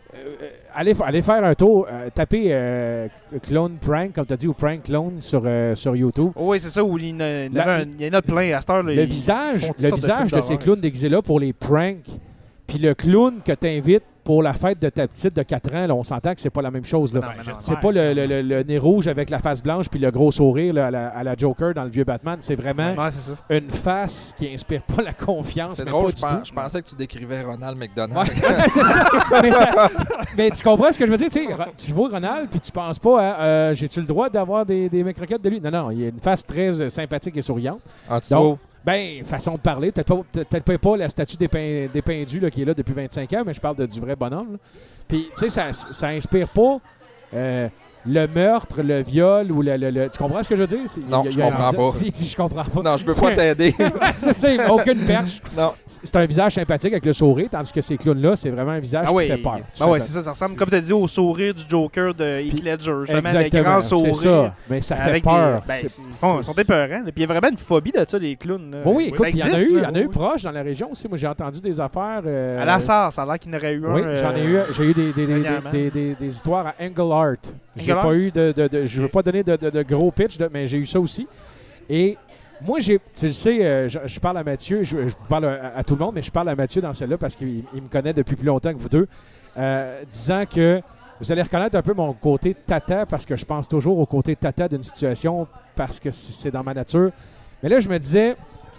euh, allez, allez faire un tour, euh, tapez euh, Clone Prank, comme tu as dit, ou Prank Clone sur, euh, sur YouTube. Oh, oui, c'est ça, où il y en a, il y en La- avait un- il y en a plein à cette heure. Là, Le ils visage, font toutes le sortes de visage films de ces d'horreur, clowns ça. déguisés-là pour les pranks, puis le clown que tu invites pour la fête de ta petite de quatre ans, là, on s'entend que c'est pas la même chose. Là. Non, mais non, C'est pas le, le- le- le nez rouge avec la face blanche puis le gros sourire là, à, la, à la Joker dans le vieux Batman. C'est vraiment Ouais, c'est ça. une face qui inspire pas la confiance. C'est mais drôle, pas je, du pen- tout. je pensais que tu décrivais Ronald McDonald. Ouais, c'est ça. mais, ça- mais tu comprends ce que je veux dire? Tu sais, Ro- tu vois Ronald puis tu penses pas à euh, j'ai-tu le droit d'avoir des, des croquettes de lui? Non, non, il a une face très euh, sympathique et souriante. Ah, tu Donc, trouves? Ben, façon de parler. Peut-être pas, peut-être pas la statue dépeint- dépendue là, qui est là depuis vingt-cinq ans, mais je parle de, du vrai bonhomme. là. Puis, tu sais, ça, ça inspire pas euh, le meurtre, le viol ou le, le- le- Tu comprends ce que je veux dire? C'est- Non, il y a- je il y a un comprends visage- pas. Il dit, je comprends pas. Non, je peux pas t'aider. c'est ça, il n'y a aucune perche. Non. C'est un visage sympathique avec le sourire, tandis que ces clowns-là, c'est vraiment un visage Ah oui, qui fait peur. ah tout ouais, simplement. c'est ça, ça ressemble, comme tu as dit, au sourire du Joker de Heath Puis- Ledger. Justement, le Exactement, grand c'est sourire. ça. Mais ça fait avec peur. Des, ben, C'est- c'est- ils sont, ils sont épeurants. là. Puis il y a vraiment une phobie de ça, les clowns. là. Bon, oui, écoute, Ça il y en a existe, eu, il y là. en a eu Oui. proche dans la région aussi. Moi, j'ai entendu des affaires. euh, À la Sarre, ça a l'air qu'il y en aurait eu un. Oui, j'en ai eu, euh, j'ai eu des, des, des, des, dernièrement. des- des- des histoires à Englehart. J'ai Englehart? pas eu de, de, de- je veux pas donner de, de- de gros pitch, de- mais j'ai eu ça aussi. Et moi, j'ai, tu le sais, euh, je, je parle à Mathieu, je, je parle à, à tout le monde, mais je parle à Mathieu dans celle-là parce qu'il il me connaît depuis plus longtemps que vous deux, euh, disant que vous allez reconnaître un peu mon côté tata parce que je pense toujours au côté tata d'une situation parce que c'est c'est dans ma nature. Mais là, je me disais,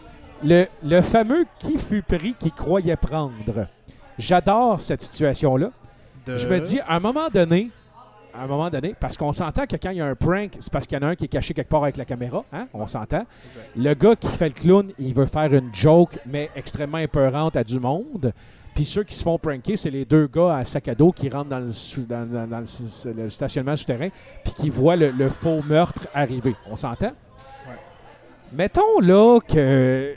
le, le fameux qui fut pris qui croyait prendre. J'adore cette situation-là. de- Je me dis, à un moment donné, à un moment donné, parce qu'on s'entend que quand il y a un prank, c'est parce qu'il y en a un qui est caché quelque part avec la caméra, hein? On s'entend. Le gars qui fait le clown, il veut faire une joke, mais extrêmement épeurante à du monde. Puis ceux qui se font pranker, c'est les deux gars à sac à dos qui rentrent dans le, sous- dans, dans- dans le, le stationnement souterrain, puis qui voient le, le faux meurtre arriver. On s'entend? Mettons là que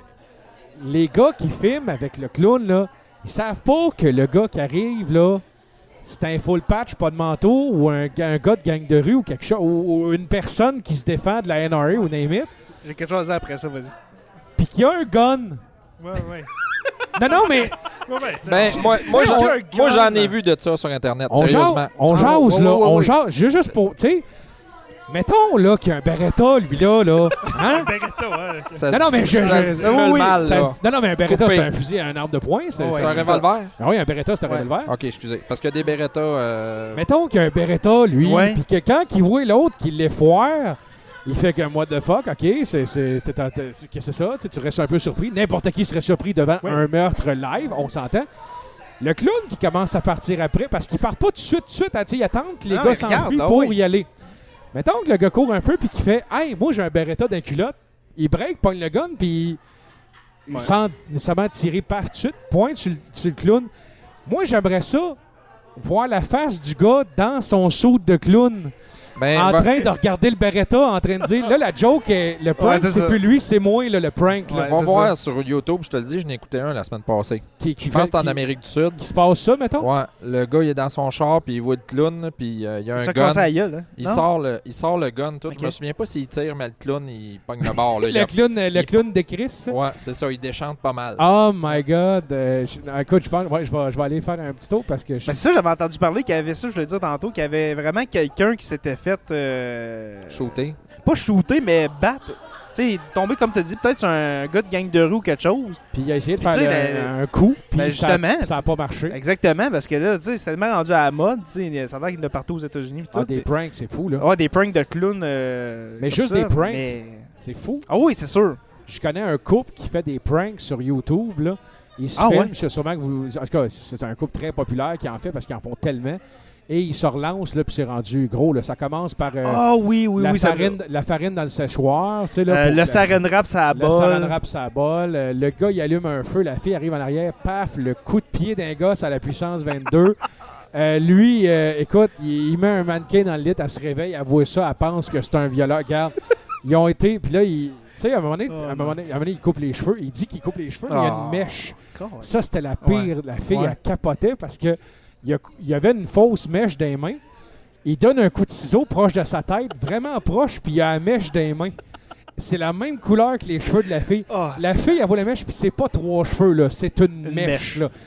les gars qui filment avec le clown, là, ils savent pas que le gars qui arrive, là, c'est un full patch, pas de manteau, ou un, un gars de gang de rue, ou quelque chose, ou, ou une personne qui se défend de la N R A ou name it, J'ai quelque chose à dire après ça, vas-y. puis qu'il y a un gun. Ouais, ouais. Non, non, mais Ouais, ouais, t'sais, Ben, moi, moi, sais, j'en, on a un moi, j'en gun. ai vu de ça sur Internet, on jase, sérieusement. on Ah, jase, ouais, là, ouais, ouais, on ouais. jase, ju- juste pour, tu sais, mettons, là, qu'il y a un Beretta, lui, là, là, hein? Beretta, ouais. Ça, Non, non, mais je... ça je- simule oui, oui, mal, ça- là. non, non, mais un Beretta, Coupé. c'est un fusil à un arme de poing. C'est Ouais, C'est c'est- un c'est revolver? Ah oui, un Beretta, c'est un Ouais. revolver. Ok, excusez. Parce qu'il y a des Beretta. Euh... Mettons qu'il y a un Beretta, lui, Ouais. puis que quand il voit l'autre qui les foire, il fait que what the fuck, ok, c'est c'est- t'es- t'es- t'es- c'est- qu'est-ce que c'est ça? Tu sais, tu restes un peu surpris. N'importe qui serait surpris devant Ouais. un meurtre live, on s'entend. Le clown qui commence à partir après, parce qu'il part pas tout de suite, tout de suite, hein, tu sais, il attend que les Ah, gars il regarde, s'enfuient là, pour oui. y aller. Mettons que le gars court un peu, puis qu'il fait « Hey, moi j'ai un Beretta d'un culotte », il break, pogne le gun, puis Ouais. sans nécessairement tirer paf tout de suite, pointe sur le, sur le clown. Moi, j'aimerais ça, voir la face du gars dans son saut de clown, Ben, en ben, train de regarder le Beretta, en train de dire, là, la joke, est, le prank, Ouais, c'est c'est ça. plus lui, c'est moi, là, le prank, là, Ouais, va c'est voir sur YouTube, je te le dis, je n'ai écouté un la semaine passée. qui, qui Je pense que fait- c'est en qui- Amérique du Sud. qui se passe ça, mettons. Ouais, le gars, il est dans son char, puis il voit le clown, puis euh, il y a un Ça gun. commence à la gueule, hein? Il Non? sort, le, il sort le gun, tout. Ok. Je me souviens pas s'il tire, mais le clown, il pogne le bord. Là. Il Le a- clown, le il- clown de Chris. ça. Ouais, c'est ça, il déchante pas mal. Oh my God. Euh, je- écoute, je pense, ouais, je vais, je vais aller faire un petit tour parce que je Ben, c'est ça, j'avais entendu parler qu'il y avait ça, je voulais dire tantôt, qu'il y avait vraiment quelqu'un qui s'était fait. euh, Shooté. Pas shooter, mais battre. Tu sais, il est tombé, comme tu as dit, peut-être sur un gars de gang de rue ou quelque chose. Puis il a essayé de Puis faire tu sais, un, le- un coup, puis Ben, ça- justement, ça n'a pas marché. Exactement, parce que là, tu sais, c'est tellement rendu à la mode. Tu sais, ça a l'air qu'il y en a partout aux États-Unis. pis Ah, tout. des pranks, c'est fou, là. Ouais, des pranks de clowns. euh, Mais comme juste ça, des pranks. mais- C'est fou. Ah oui, c'est sûr. Je connais un couple qui fait des pranks sur YouTube, là. Ils se Ah filment, ouais? je sais sûrement que vous... En tout cas, c'est un couple très populaire qui en fait parce qu'ils en font tellement. Et ils se relancent, là, puis c'est rendu gros, là. Ça commence par euh, Ah oui, oui, la, oui. ça- farine, la farine dans le séchoir, tu sais, là. Euh, pour le la- saran wrap, ça a Le saran wrap sa bol. Euh, le gars, il allume un feu. La fille arrive en arrière. Paf, le coup de pied d'un gosse à la puissance vingt-deux. Euh, lui, euh, écoute, il, il met un mannequin dans le lit. Elle se réveille. Elle voit ça. Elle pense que c'est un violeur. Regarde, ils ont été... Puis là, il... Tu sais, à un moment donné, Oh, à un moment donné, à un moment donné, il coupe les cheveux. Il dit qu'il coupe les cheveux, mais il y a Ah. une mèche. Ouais. Ça, c'était la pire. Ouais. La fille, Ouais. elle capotait parce que il y, a- il y avait une fausse mèche dans les mains. Il donne un coup de ciseau proche de sa tête, vraiment proche, puis il y a la mèche dans les mains. C'est la même couleur que les cheveux de la fille. Ah, La c'est- fille, elle voit la mèche, puis c'est pas trois cheveux, là. C'est une, Une mèche, mèche. là.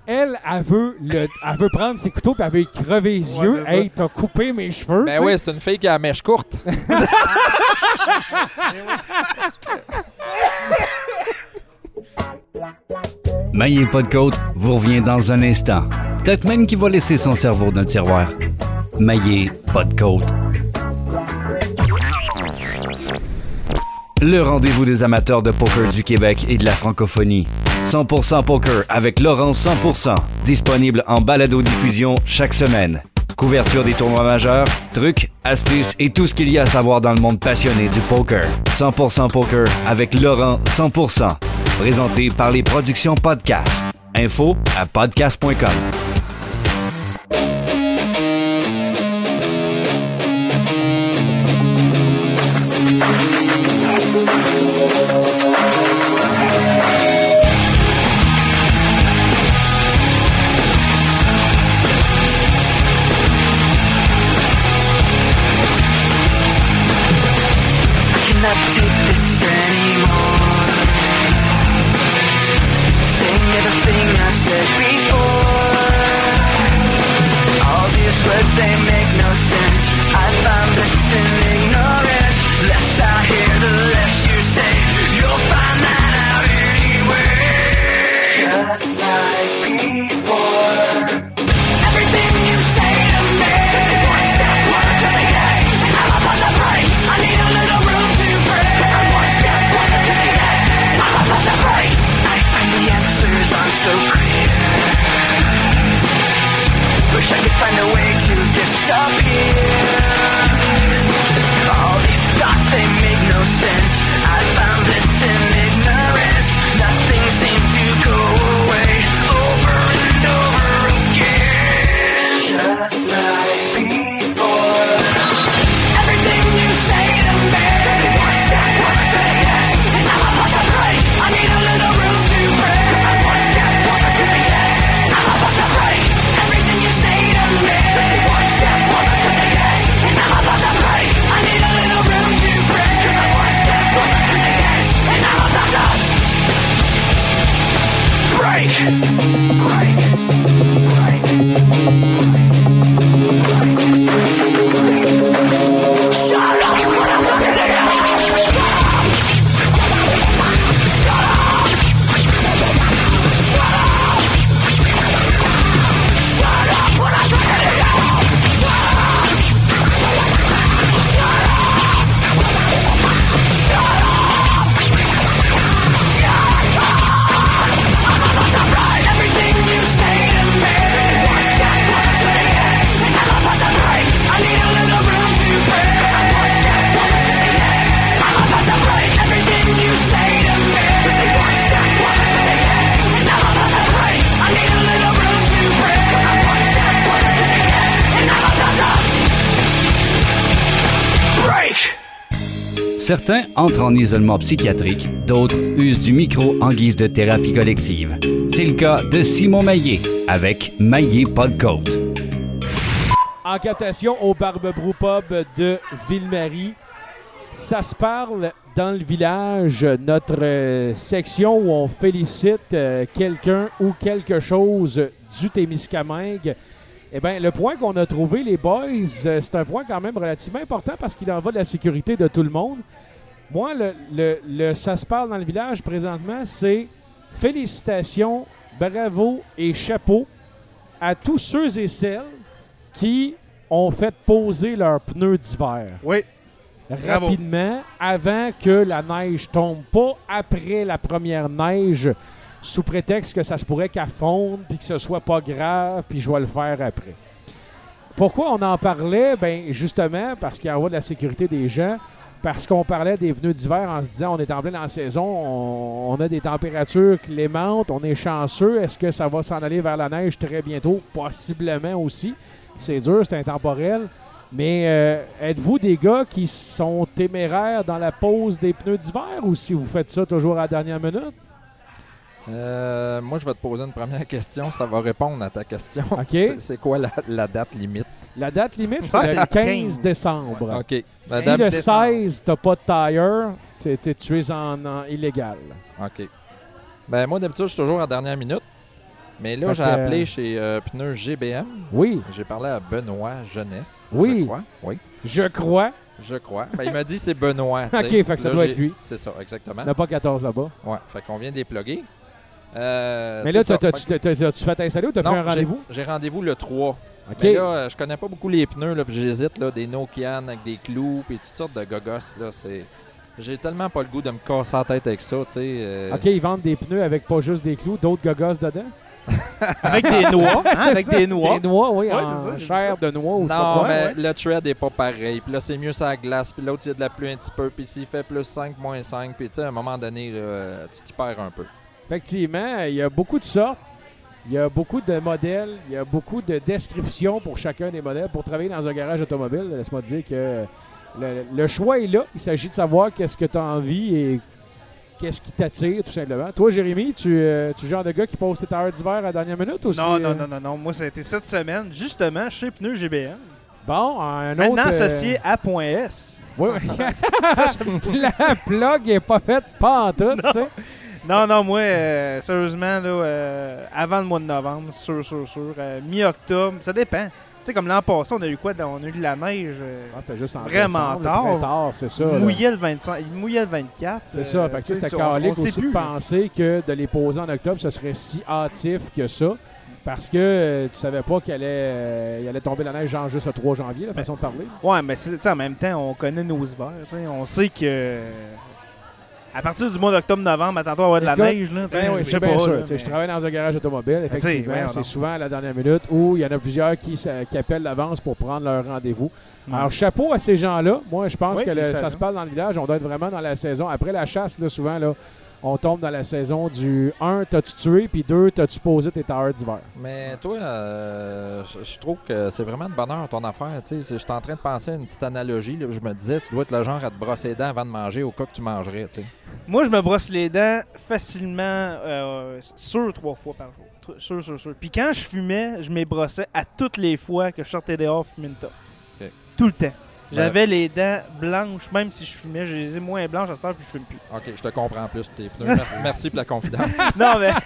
Elle, elle veut, le, elle veut prendre ses couteaux puis elle veut y crever les Ouais, yeux. c'est ça. Hey, t'as coupé mes cheveux. Ben tu sais. oui, c'est une fille qui a la mèche courte. Maillé pas de côte vous revient dans un instant. Peut-être même qu'il va laisser son cerveau dans le tiroir. Maillé pas de côte. Le rendez-vous des amateurs de poker du Québec et de la francophonie. cent pour cent Poker avec Laurent cent pour cent. Disponible en balado-diffusion chaque semaine. Couverture des tournois majeurs, trucs, astuces et tout ce qu'il y a à savoir dans le monde passionné du poker. cent pour cent Poker avec Laurent cent pour cent. Présenté par les productions Podcast. Info à podcast point com. Cannot take this anymore. Saying everything I've said before. All these words, they make no sense. I found this in ignorance. Less I hear, the less you say. You'll find that out anyway. Just like before. Everything you say to me. Just one step closer to the edge, and I'm about to break. I need a little room to breathe. I'm one step closer to the edge, and I'm about to break. I find the answers aren't so clear. Wish I could find a way to disappear. All these thoughts, they make no sense. I found this in ignorance. Nothing seems to go away. Over and over again. Just like before. Everything you say to me. Just one step closer to the edge, and I'm about to break. I need a little room to breathe. I'm one step closer to the edge, and I'm about to break. Everything you say to me. Just one step closer to the edge, and I'm about to break. I need a little room to breathe. I'm one step closer to the edge, and I'm about to break. Break. Break. Shut up when I'm talking to you. Shut up. Shut up. Shut up. Shut up when I'm talking to you. Shut up. Shut up. Shut up. Shut up. I'm about to write everything you say to me. One step closer to the edge, and I'm about to break. I need a little room to breathe. I'm one step closer to the edge. I'm about to break everything you say to me. One step closer to the edge, and I'm about to break. I need a little room to breathe. I'm one step closer to the edge, and I'm about to break. Certains entrent en isolement psychiatrique, d'autres usent du micro en guise de thérapie collective. C'est le cas de Simon Maillé avec Maillé pas de côte. En captation au Barbe-Brou Pub de Ville-Marie. Ça se parle dans le village, notre euh, section où on félicite euh, quelqu'un ou quelque chose du Témiscamingue. Eh bien, le point qu'on a trouvé, les boys, euh, c'est un point quand même relativement important parce qu'il en va de la sécurité de tout le monde. Moi, le, le, le ça se parle dans le village présentement, c'est félicitations, bravo et chapeau à tous ceux et celles qui ont fait poser leurs pneus d'hiver. Oui. Bravo. Rapidement, avant que la neige tombe. Pas après la première neige, sous prétexte que ça se pourrait qu'elle fonde, puis que ce soit pas grave, puis je vais le faire après. Pourquoi on en parlait? Ben justement, parce qu'il y a de la sécurité des gens, parce qu'on parlait des pneus d'hiver en se disant on est en plein dans la saison, on, on a des températures clémentes, on est chanceux. Est-ce que ça va s'en aller vers la neige très bientôt? Possiblement aussi. C'est dur, c'est intemporel. Mais euh, êtes-vous des gars qui sont téméraires dans la pose des pneus d'hiver ou si vous faites ça toujours à la dernière minute? Euh, moi, je vais te poser une première question. Ça va répondre à ta question. OK. C'est, c'est quoi la, la date limite? La date limite, Ça, c'est c'est le le quinze quinze. décembre. OK. La Si date... le décembre. seize, t'as pas de tire, t'es, t'es- tu es en, en illégal. OK. Ben moi, d'habitude, je suis toujours à la dernière minute. Mais là, Fait j'ai que, appelé chez euh, Pneus G B M. Oui, J'ai parlé à Benoît Jeunesse. Oui. Je crois. Oui. je crois. Je crois. Ben, il m'a dit c'est Benoît. tu sais. OK, fait que ça Là, doit j'ai- être lui. C'est ça, exactement. Il n'y en a pas quatorze là-bas. Ouais, fait qu'on vient de les plugger. Euh, Mais c'est là, ça. t'as- Fait t'as- t'as- t'as- tu fait installer ou tu as Non, pris un j'ai- rendez-vous? J'ai rendez-vous le trois. OK. Mais là, euh, je connais pas beaucoup les pneus, là, puis j'hésite, là, des Nokian avec des clous, puis toutes sortes de gogos, là, c'est... J'ai tellement pas le goût de me casser la tête avec ça, tu sais. euh, OK, ils vendent des pneus avec pas juste des clous, d'autres gogos dedans? Avec des noix. hein, C'est avec ça, des noix. Des noix, oui, Ouais, en c'est ça, j'ai chair de noix ou Non, pas quoi. mais ouais. le tread est pas pareil. Puis là, c'est mieux sur la glace. Puis l'autre, il y a de la pluie un petit peu. Puis s'il fait plus cinq, moins cinq, puis tu sais, à un moment donné, là, tu t'y perds un peu. Effectivement, il y a beaucoup de sortes, il y a beaucoup de modèles, il y a beaucoup de descriptions pour chacun des modèles. Pour travailler dans un garage automobile, laisse-moi te dire que le, le choix est là. Il s'agit de savoir qu'est-ce que tu as envie et qu'est-ce qui t'attire, tout simplement. Toi, Jérémy, tu, euh, tu es le genre de gars qui pose tes tailleurs d'hiver à la dernière minute aussi? Non, non, non, non, non. Moi, ça a été cette semaine, justement, chez Pneus G B M. Bon, un autre... Maintenant euh, associé à .s. Oui, oui. La plug n'est pas faite pas en tout, tu sais. Non, non, moi, euh, sérieusement, là, euh, avant le mois de novembre, sûr, sûr, sûr. euh, mi-octobre, ça dépend. Tu sais, comme l'an passé, on a eu quoi? On a eu de la neige. euh, Ah, c'était juste en Vraiment décembre, tard. très tard, c'est ça. là. mouillait le vingt-cinq, il mouillait le vingt-quatre. C'est ça. Fait que tu sais, c'était on- on calique sait aussi plus, de là. penser que de les poser en octobre, ce serait si hâtif que ça. Parce que euh, tu savais pas qu'il allait, euh, il allait tomber la neige genre juste le trois janvier, la façon de parler. Ouais, mais c'est- tu sais, en même temps, on connaît nos hivers. tu sais, On sait que à partir du mois d'octobre-novembre, attends-toi à avoir de la Écoute, neige. Là, tu sais, Ben oui, je c'est sais bien pas, sûr. là, Tu sais, mais- Je travaille dans un garage automobile. tu sais, Effectivement, voyons c'est donc. souvent à la dernière minute où il y en a plusieurs qui, sa- qui appellent l'avance pour prendre leur rendez-vous. Ouais. Alors, chapeau à ces gens-là. Moi, je pense Oui, que le- ça félicitations. se parle dans le village. On doit être vraiment dans la saison. Après la chasse, là, souvent, là, on tombe dans la saison du un, t'as-tu tué, puis deux, t'as-tu posé tes tailleurs d'hiver. Mais toi, euh, je je trouve que c'est vraiment de bonheur ton affaire. Tu sais, je suis en train de penser à une petite analogie. Là, où je me disais, tu dois être le genre à te brosser les dents avant de manger au cas que tu mangerais. Tu sais. Moi, je me brosse les dents facilement, euh, sûr, trois fois par jour. Tr- Sûr, sûr, sûr. Puis quand je fumais, je me brossais à toutes les fois que je sortais dehors fumer une top. Ok. Tout le temps. J'avais les dents blanches, même si je fumais. Je les ai moins blanches à cette heure, puis je fume plus. OK, je te comprends plus. Tes pneus. Merci- Merci pour la confidence. Non, mais...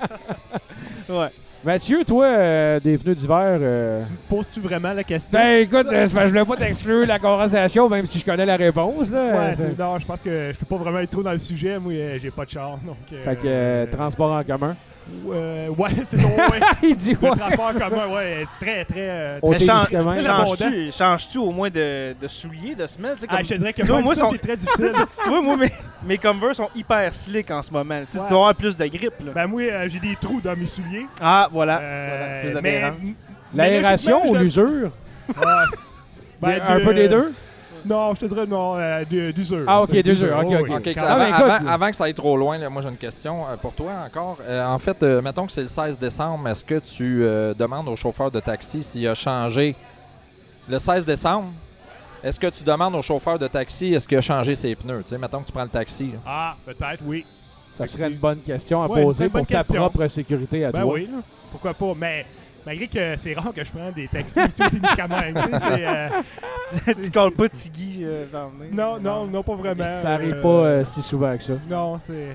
ouais. Mathieu, toi, euh, des pneus d'hiver. euh, Tu me poses-tu vraiment la question? Ben écoute, euh, c'est parce que je voulais pas t'exclure la conversation, même si je connais la réponse. Là. Ouais, Euh, c'est- non, je pense que je peux pas vraiment être trop dans le sujet. Moi, euh, j'ai pas de char. Donc, euh, Fait que euh, transport en commun. euh, ouais, c'est ça. Ouais. Il dit Le ouais, transport en c'est ça. commun, ouais, très, très. euh, Au Mais change- télémédicament. très changes-tu changes-tu au moins de, de souliers, de semelles? Tu sais, Ah, comme- je te dirais que Tu vois, même moi, ça, son- c'est très difficile. tu vois, moi, mes, mes Converse sont hyper slick en ce moment. Tu sais, Ouais. tu vas avoir plus de grip. Là. Ben, moi, euh, j'ai des trous dans mes souliers. Ah, voilà. Euh, voilà. Plus mais- d'adhérence. L'aération mais ou logiquement, je- l'usure? Ouais. Ben, un de- peu des deux? Non, je te dirais non, euh, de- d'usure. Ah, ok, C'est d'usure, ok, oui, ok. oui. OK, Quand- avant, Ah, ben, écoute. avant- avant que ça aille trop loin, là, moi j'ai une question euh, pour toi encore. Euh, en fait, euh, mettons que c'est le seize décembre, est-ce que tu euh, demandes au chauffeur de taxi s'il a changé le seize décembre? Est-ce que tu demandes au chauffeur de taxi est-ce qu'il a changé ses pneus? Tu sais, mettons que tu prends le taxi. là. Ah, peut-être, oui. Ça serait une bonne question à Ouais, c'est poser une pour bonne ta question. propre sécurité à Ben toi. oui, là. Pourquoi pas. Mais malgré que c'est rare que je prenne des taxis aussi au Témiscamingue. Tu sais, c'est, euh, tu colles pas Tiggy euh, dans le nez. non, non, non, pas vraiment. Ça arrive euh, pas euh, si souvent que ça. Non, c'est.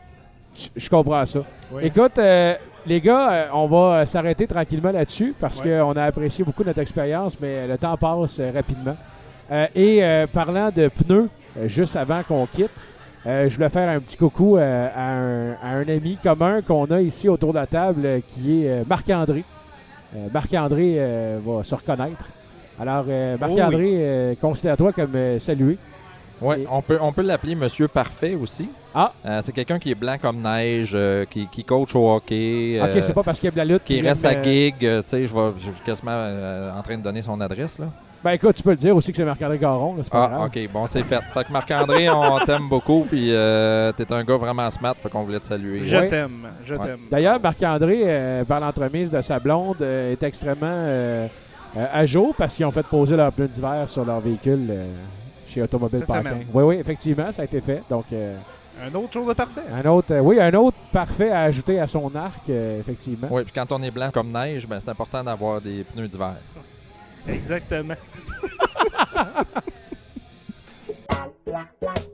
Je- Je comprends ça. Oui. Écoute, euh, les gars, euh, on va euh, s'arrêter tranquillement là-dessus parce Ouais. qu'on a apprécié beaucoup notre expérience, mais le temps passe euh, rapidement. Euh, et euh, parlant de pneus, euh, juste avant qu'on quitte, euh, je voulais faire un petit coucou euh, à, un, à un ami commun qu'on a ici autour de la table euh, qui est euh, Marc-André. Euh, Marc-André euh, va se reconnaître. Alors, euh, Marc-André, euh, considère-toi comme euh, salué. Ouais, Et- on peut, on peut l'appeler Monsieur Parfait aussi. Ah. Euh, c'est quelqu'un qui est blanc comme neige, euh, qui, qui coach au hockey. OK, euh, c'est pas parce qu'il y a de la lutte. qui qu'il reste aime, à euh, gig. euh, tu sais, je vais je suis quasiment euh, en train de donner son adresse. là. Ben écoute, tu peux le dire aussi que c'est Marc-André Caron, là, c'est pas Ah, grave. OK, bon, c'est fait. Fait que Marc-André, on t'aime beaucoup, puis euh, t'es un gars vraiment smart, fait qu'on voulait te saluer. Je Ouais. t'aime, je Ouais. t'aime. D'ailleurs, Marc-André, euh, par l'entremise de sa blonde, euh, est extrêmement euh, euh, à jour parce qu'ils ont fait poser leurs pneus d'hiver sur leur véhicule euh, chez Automobile Cette Parking. semaine. Oui, oui, effectivement, ça a été fait. Donc, euh, Un autre chose de parfait. un autre, euh, oui, un autre parfait à ajouter à son arc, euh, effectivement. Oui, puis quand on est blanc comme neige, ben, c'est important d'avoir des pneus d'hiver. Exactement.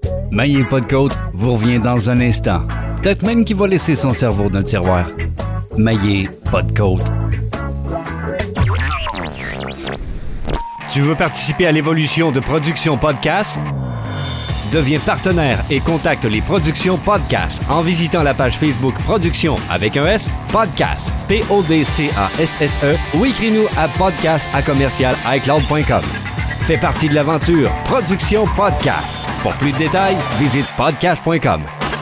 Maillez pas de côte vous revient dans un instant. Peut-être même qu'il va laisser son cerveau dans le tiroir. Maillé, pas de côte. Tu veux participer à l'évolution de Production Podcast? Deviens partenaire et contacte les Productions Podcast en visitant la page Facebook Production avec un S, Podcast, P O D C A S S E ou écris-nous à podcast à commercial iCloud point com. Fais partie de l'aventure Production Podcast. Pour plus de détails, visite podcast point com.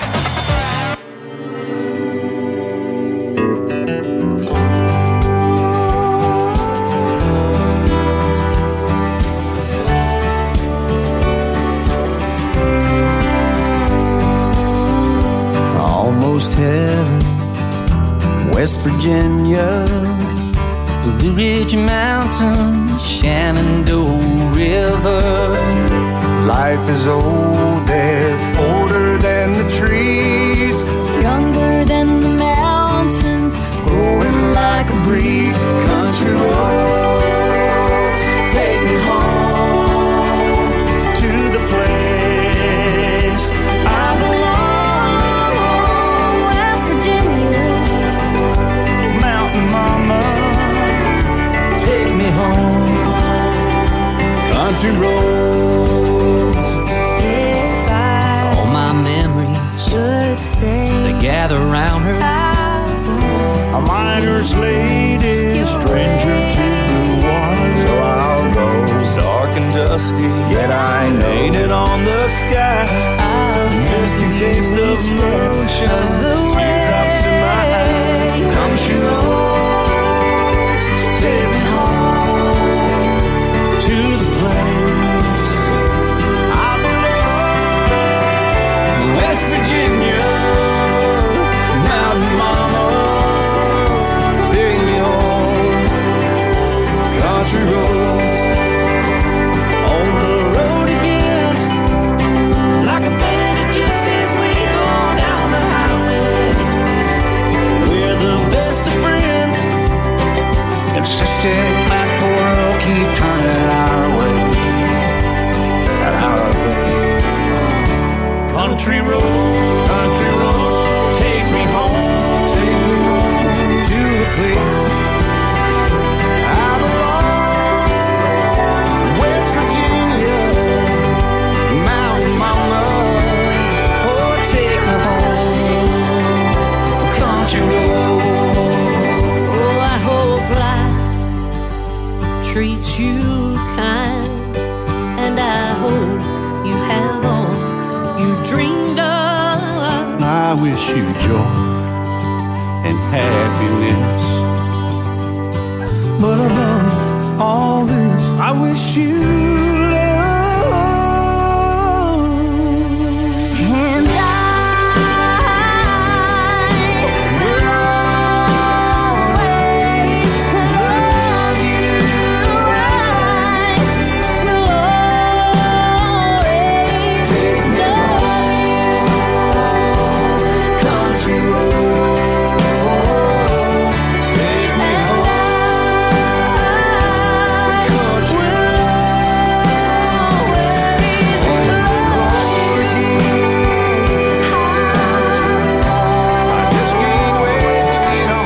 Heaven, West Virginia, Blue Ridge Mountains, Shenandoah River. Life is older, older than the trees, younger than the mountains, growing like a breeze. Country roads take me home to the place I belong. Country roads. If I all my memories should stay, they gather round her. A miner's lady, stranger to blue water. So I'll go, dark and dusty, yet I know painted on the sky. Misty taste of moonshine, teardrops in my eyes. Country roads, take me home to the place I belong. West Virginia, Mountain Mama, take me home. Country roads, on the road again, like a band of gypsies we go down the highway. We're the best of friends, insisting that the world keep turning our way, our way. Country road, country road, take me home, take me home to the place I belong. West Virginia, Mountain Mama, oh take me home. Country road, oh I hope life treats you kind, and I hope you have all you dreamed of. I wish you joy and happiness, but above all this, I wish you love. And I will always love you right. Will always love you. Country road, take me home. Country will always love you. I just can't wait to get home.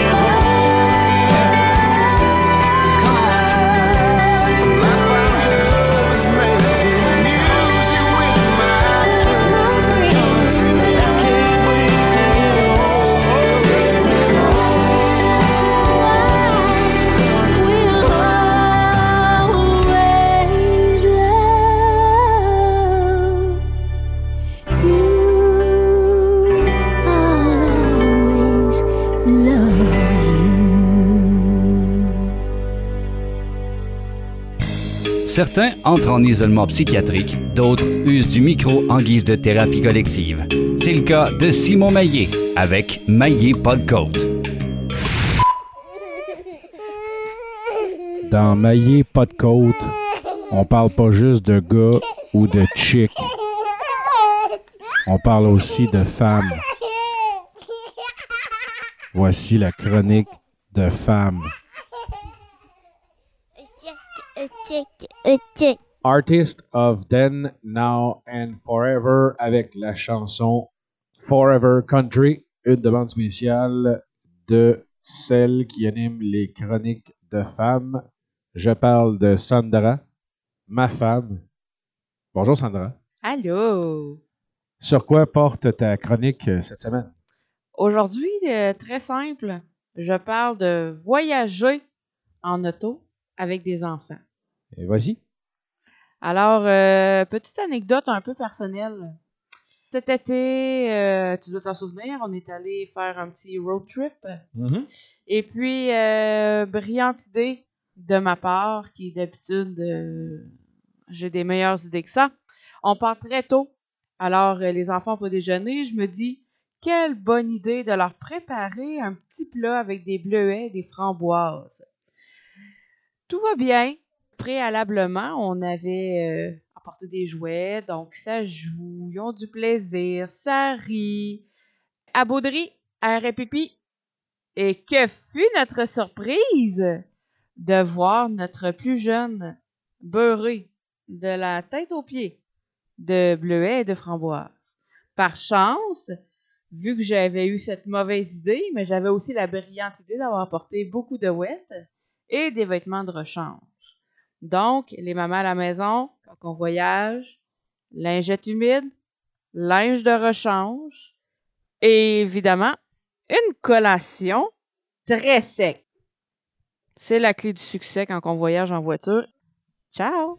Life I was making music with my friends. I can't wait to get home. Take me Certains entrent en isolement psychiatrique, d'autres usent du micro en guise de thérapie collective. C'est le cas de Simon Maillé avec Maillé pas de côte. Dans Maillé pas de côte, on parle pas juste de gars ou de chicks. On parle aussi de femmes. Voici la chronique de femmes. Artist of Then, Now and Forever avec la chanson Forever Country, une demande spéciale de celle qui anime les chroniques de femmes. Je parle de Sandra, ma femme. Bonjour Sandra. Allô. Sur quoi porte ta chronique euh, cette semaine? Aujourd'hui, euh, très simple, je parle de voyager en auto avec des enfants. Et vas-y. Alors, euh, petite anecdote un peu personnelle. Cet été, euh, tu dois t'en souvenir, on est allé faire un petit road trip. Mm-hmm. Et puis, euh, brillante idée de ma part, qui d'habitude, euh, j'ai des meilleures idées que ça. On part très tôt. Alors, euh, les enfants n'ont pas déjeuné. Je me dis, quelle bonne idée de leur préparer un petit plat avec des bleuets et des framboises. Tout va bien. Préalablement, on avait euh, apporté des jouets, donc ça joue, ils ont du plaisir, ça rit. À Baudry, à Répipi. Et que fut notre surprise de voir notre plus jeune beurré de la tête aux pieds de bleuets et de framboises. Par chance, vu que j'avais eu cette mauvaise idée, mais j'avais aussi la brillante idée d'avoir apporté beaucoup de ouettes et des vêtements de rechange. Donc, les mamans à la maison, quand on voyage, lingettes humides, linge de rechange et évidemment, une collation très sec. C'est la clé du succès quand on voyage en voiture. Ciao!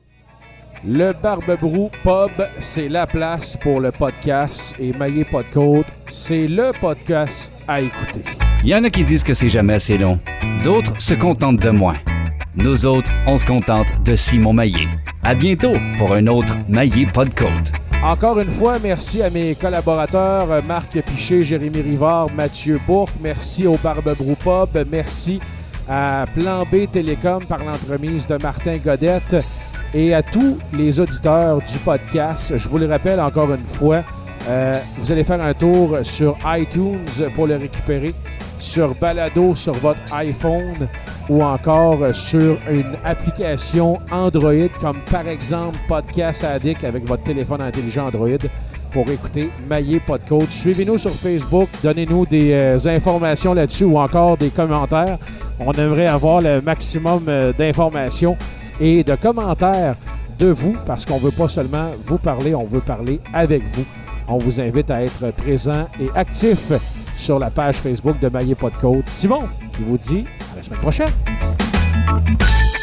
Le Barbe-Brou Pub, c'est la place pour le podcast et Maillé Pas de Côte, c'est le podcast à écouter. Il y en a qui disent que c'est jamais assez long. D'autres se contentent de moins. Nous autres, on se contente de Simon Maillé. À bientôt pour un autre Maillé Pas de Côte. Encore une fois, merci à mes collaborateurs Marc Piché, Jérémy Rivard, Mathieu Bourque. Merci au Barbe-Brou Pub. Merci à Plan B Télécom par l'entremise de Martin Godette. Et à tous les auditeurs du podcast, je vous le rappelle encore une fois, euh, vous allez faire un tour sur iTunes pour le récupérer, sur Balado sur votre iPhone ou encore sur une application Android comme par exemple Podcast Addict avec votre téléphone intelligent Android pour écouter Maillé Pas de Côte. Suivez-nous sur Facebook, donnez-nous des euh, informations là-dessus ou encore des commentaires. On aimerait avoir le maximum euh, d'informations et de commentaires de vous, parce qu'on ne veut pas seulement vous parler, on veut parler avec vous. On vous invite à être présent et actif sur la page Facebook de Maillé Pas de Côte. Simon, je vous dis à la semaine prochaine.